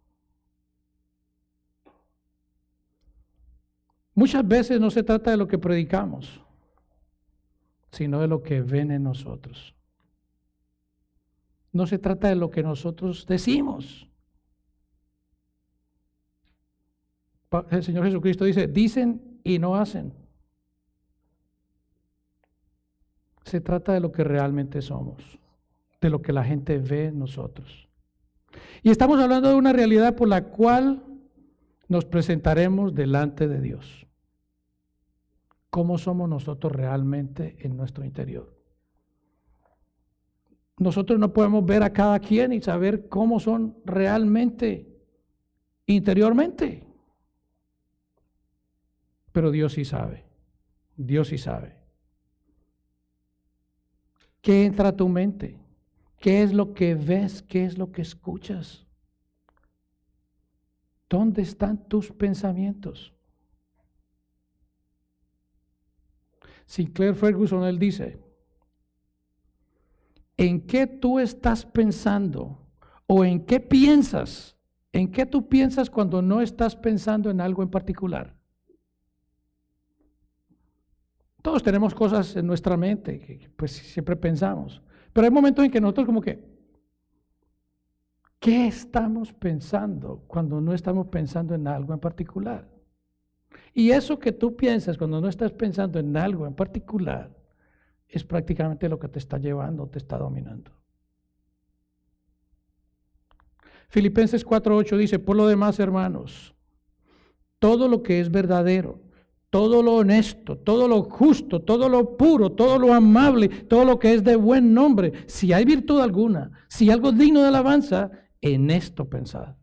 Muchas veces no se trata de lo que predicamos, sino de lo que ven en nosotros. No se trata de lo que nosotros decimos. El Señor Jesucristo dice, dicen y no hacen. Se trata de lo que realmente somos, de lo que la gente ve en nosotros. Y estamos hablando de una realidad por la cual nos presentaremos delante de Dios. ¿Cómo somos nosotros realmente en nuestro interior? Nosotros no podemos ver a cada quien y saber cómo son realmente interiormente. Pero Dios sí sabe. Dios sí sabe. ¿Qué entra a tu mente? ¿Qué es lo que ves? ¿Qué es lo que escuchas? ¿Dónde están tus pensamientos? Sinclair Ferguson, él dice, ¿en qué tú estás pensando? ¿O en qué piensas? ¿En qué tú piensas cuando no estás pensando en algo en particular? Todos tenemos cosas en nuestra mente que pues siempre pensamos, pero hay momentos en que nosotros como que, ¿qué estamos pensando cuando no estamos pensando en algo en particular? Y eso que tú piensas cuando no estás pensando en algo en particular es prácticamente lo que te está llevando, te está dominando. Filipenses cuatro ocho dice, por lo demás, hermanos, todo lo que es verdadero, todo lo honesto, todo lo justo, todo lo puro, todo lo amable, todo lo que es de buen nombre, si hay virtud alguna, si algo digno de alabanza, en esto pensad.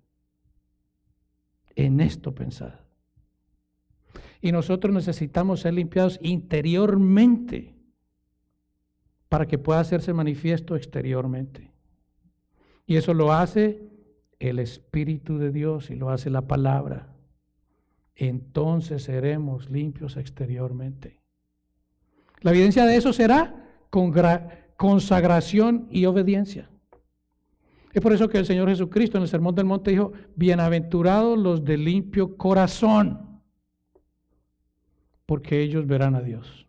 En esto pensad. Y nosotros necesitamos ser limpiados interiormente para que pueda hacerse manifiesto exteriormente. Y eso lo hace el Espíritu de Dios y lo hace la palabra. Entonces seremos limpios exteriormente. La evidencia de eso será consagración y obediencia. Es por eso que el Señor Jesucristo en el Sermón del Monte dijo, bienaventurados los de limpio corazón, porque ellos verán a Dios.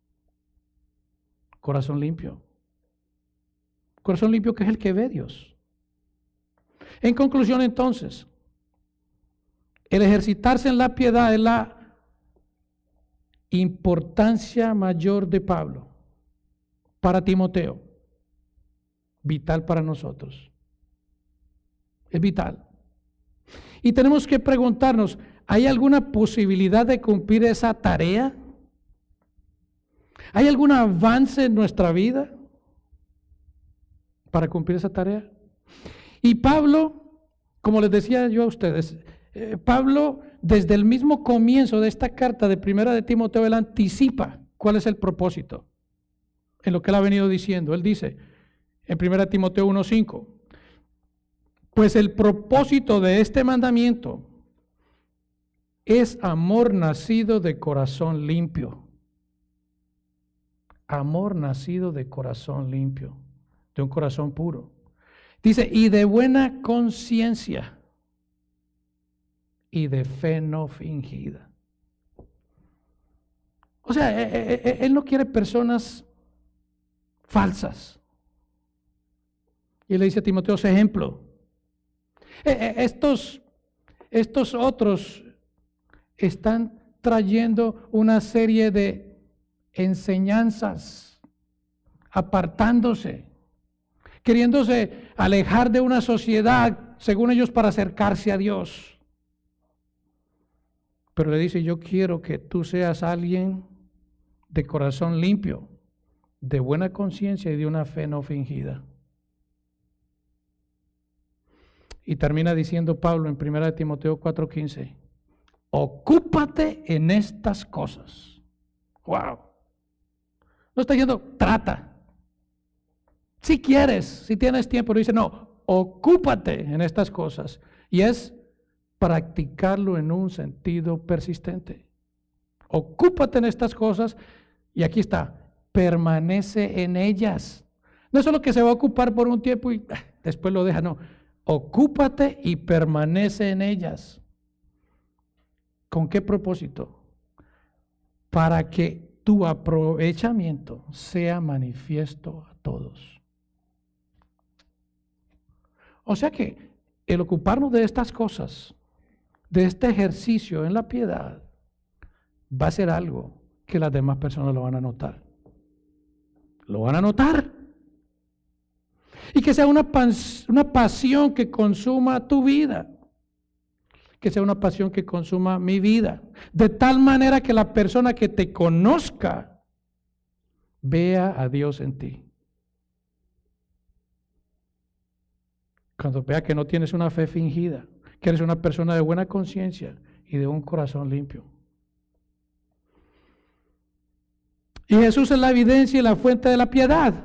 Corazón limpio. Corazón limpio que es el que ve a Dios. En conclusión, entonces, el ejercitarse en la piedad es la importancia mayor de Pablo para Timoteo. Vital para nosotros. Es vital. Y tenemos que preguntarnos, ¿hay alguna posibilidad de cumplir esa tarea? ¿Hay algún avance en nuestra vida para cumplir esa tarea? Y Pablo, como les decía yo a ustedes, eh, Pablo desde el mismo comienzo de esta carta de Primera de Timoteo, él anticipa cuál es el propósito en lo que él ha venido diciendo. Él dice en Primera de Timoteo uno cinco, pues el propósito de este mandamiento es amor nacido de corazón limpio. Amor nacido de corazón limpio, de un corazón puro. Dice, y de buena conciencia y de fe no fingida. O sea, él no quiere personas falsas. Y le dice a Timoteo, ese ejemplo. Estos, estos otros están trayendo una serie de enseñanzas, apartándose, queriéndose alejar de una sociedad, según ellos, para acercarse a Dios. Pero le dice, yo quiero que tú seas alguien de corazón limpio, de buena conciencia y de una fe no fingida. Y termina diciendo Pablo en Primera de Timoteo cuatro quince, ocúpate en estas cosas. Wow. No está diciendo, trata. Si quieres, si tienes tiempo, dice, no, ocúpate en estas cosas. Y es practicarlo en un sentido persistente. Ocúpate en estas cosas y aquí está, permanece en ellas. No es solo que se va a ocupar por un tiempo y después lo deja, no. Ocúpate y permanece en ellas. ¿Con qué propósito? Para que tu aprovechamiento sea manifiesto a todos. O sea que el ocuparnos de estas cosas, de este ejercicio en la piedad, va a ser algo que las demás personas lo van a notar. Lo van a notar. Y que sea una, pas- una pasión que consuma tu vida. Que sea una pasión que consuma mi vida. De tal manera que la persona que te conozca vea a Dios en ti. Cuando vea que no tienes una fe fingida, que eres una persona de buena conciencia y de un corazón limpio. Y Jesús es la evidencia y la fuente de la piedad.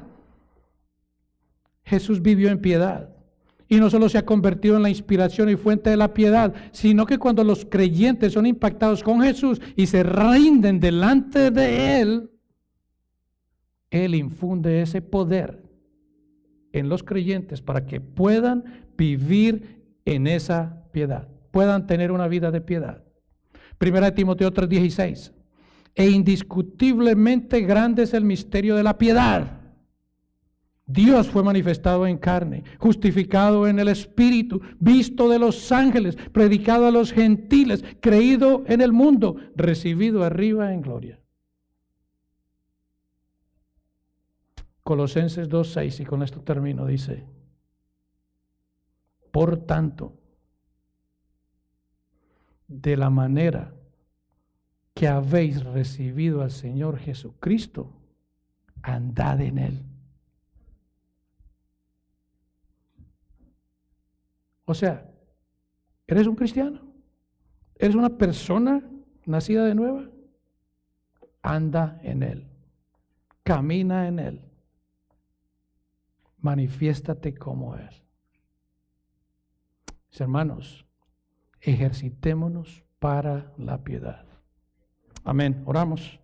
Jesús vivió en piedad. Y no solo se ha convertido en la inspiración y fuente de la piedad, sino que cuando los creyentes son impactados con Jesús y se rinden delante de Él, Él infunde ese poder en los creyentes para que puedan vivir en esa piedad, puedan tener una vida de piedad. Primera de Timoteo tres dieciséis. E indiscutiblemente grande es el misterio de la piedad. Dios fue manifestado en carne, justificado en el Espíritu, visto de los ángeles, predicado a los gentiles, creído en el mundo, recibido arriba en gloria. Colosenses dos seis, y con esto termino, dice: por tanto, de la manera que habéis recibido al Señor Jesucristo, andad en Él. O sea, ¿eres un cristiano? ¿Eres una persona nacida de nueva? Anda en Él. Camina en Él. Manifiéstate como Él. Mis hermanos, ejercitémonos para la piedad. Amén. Oramos.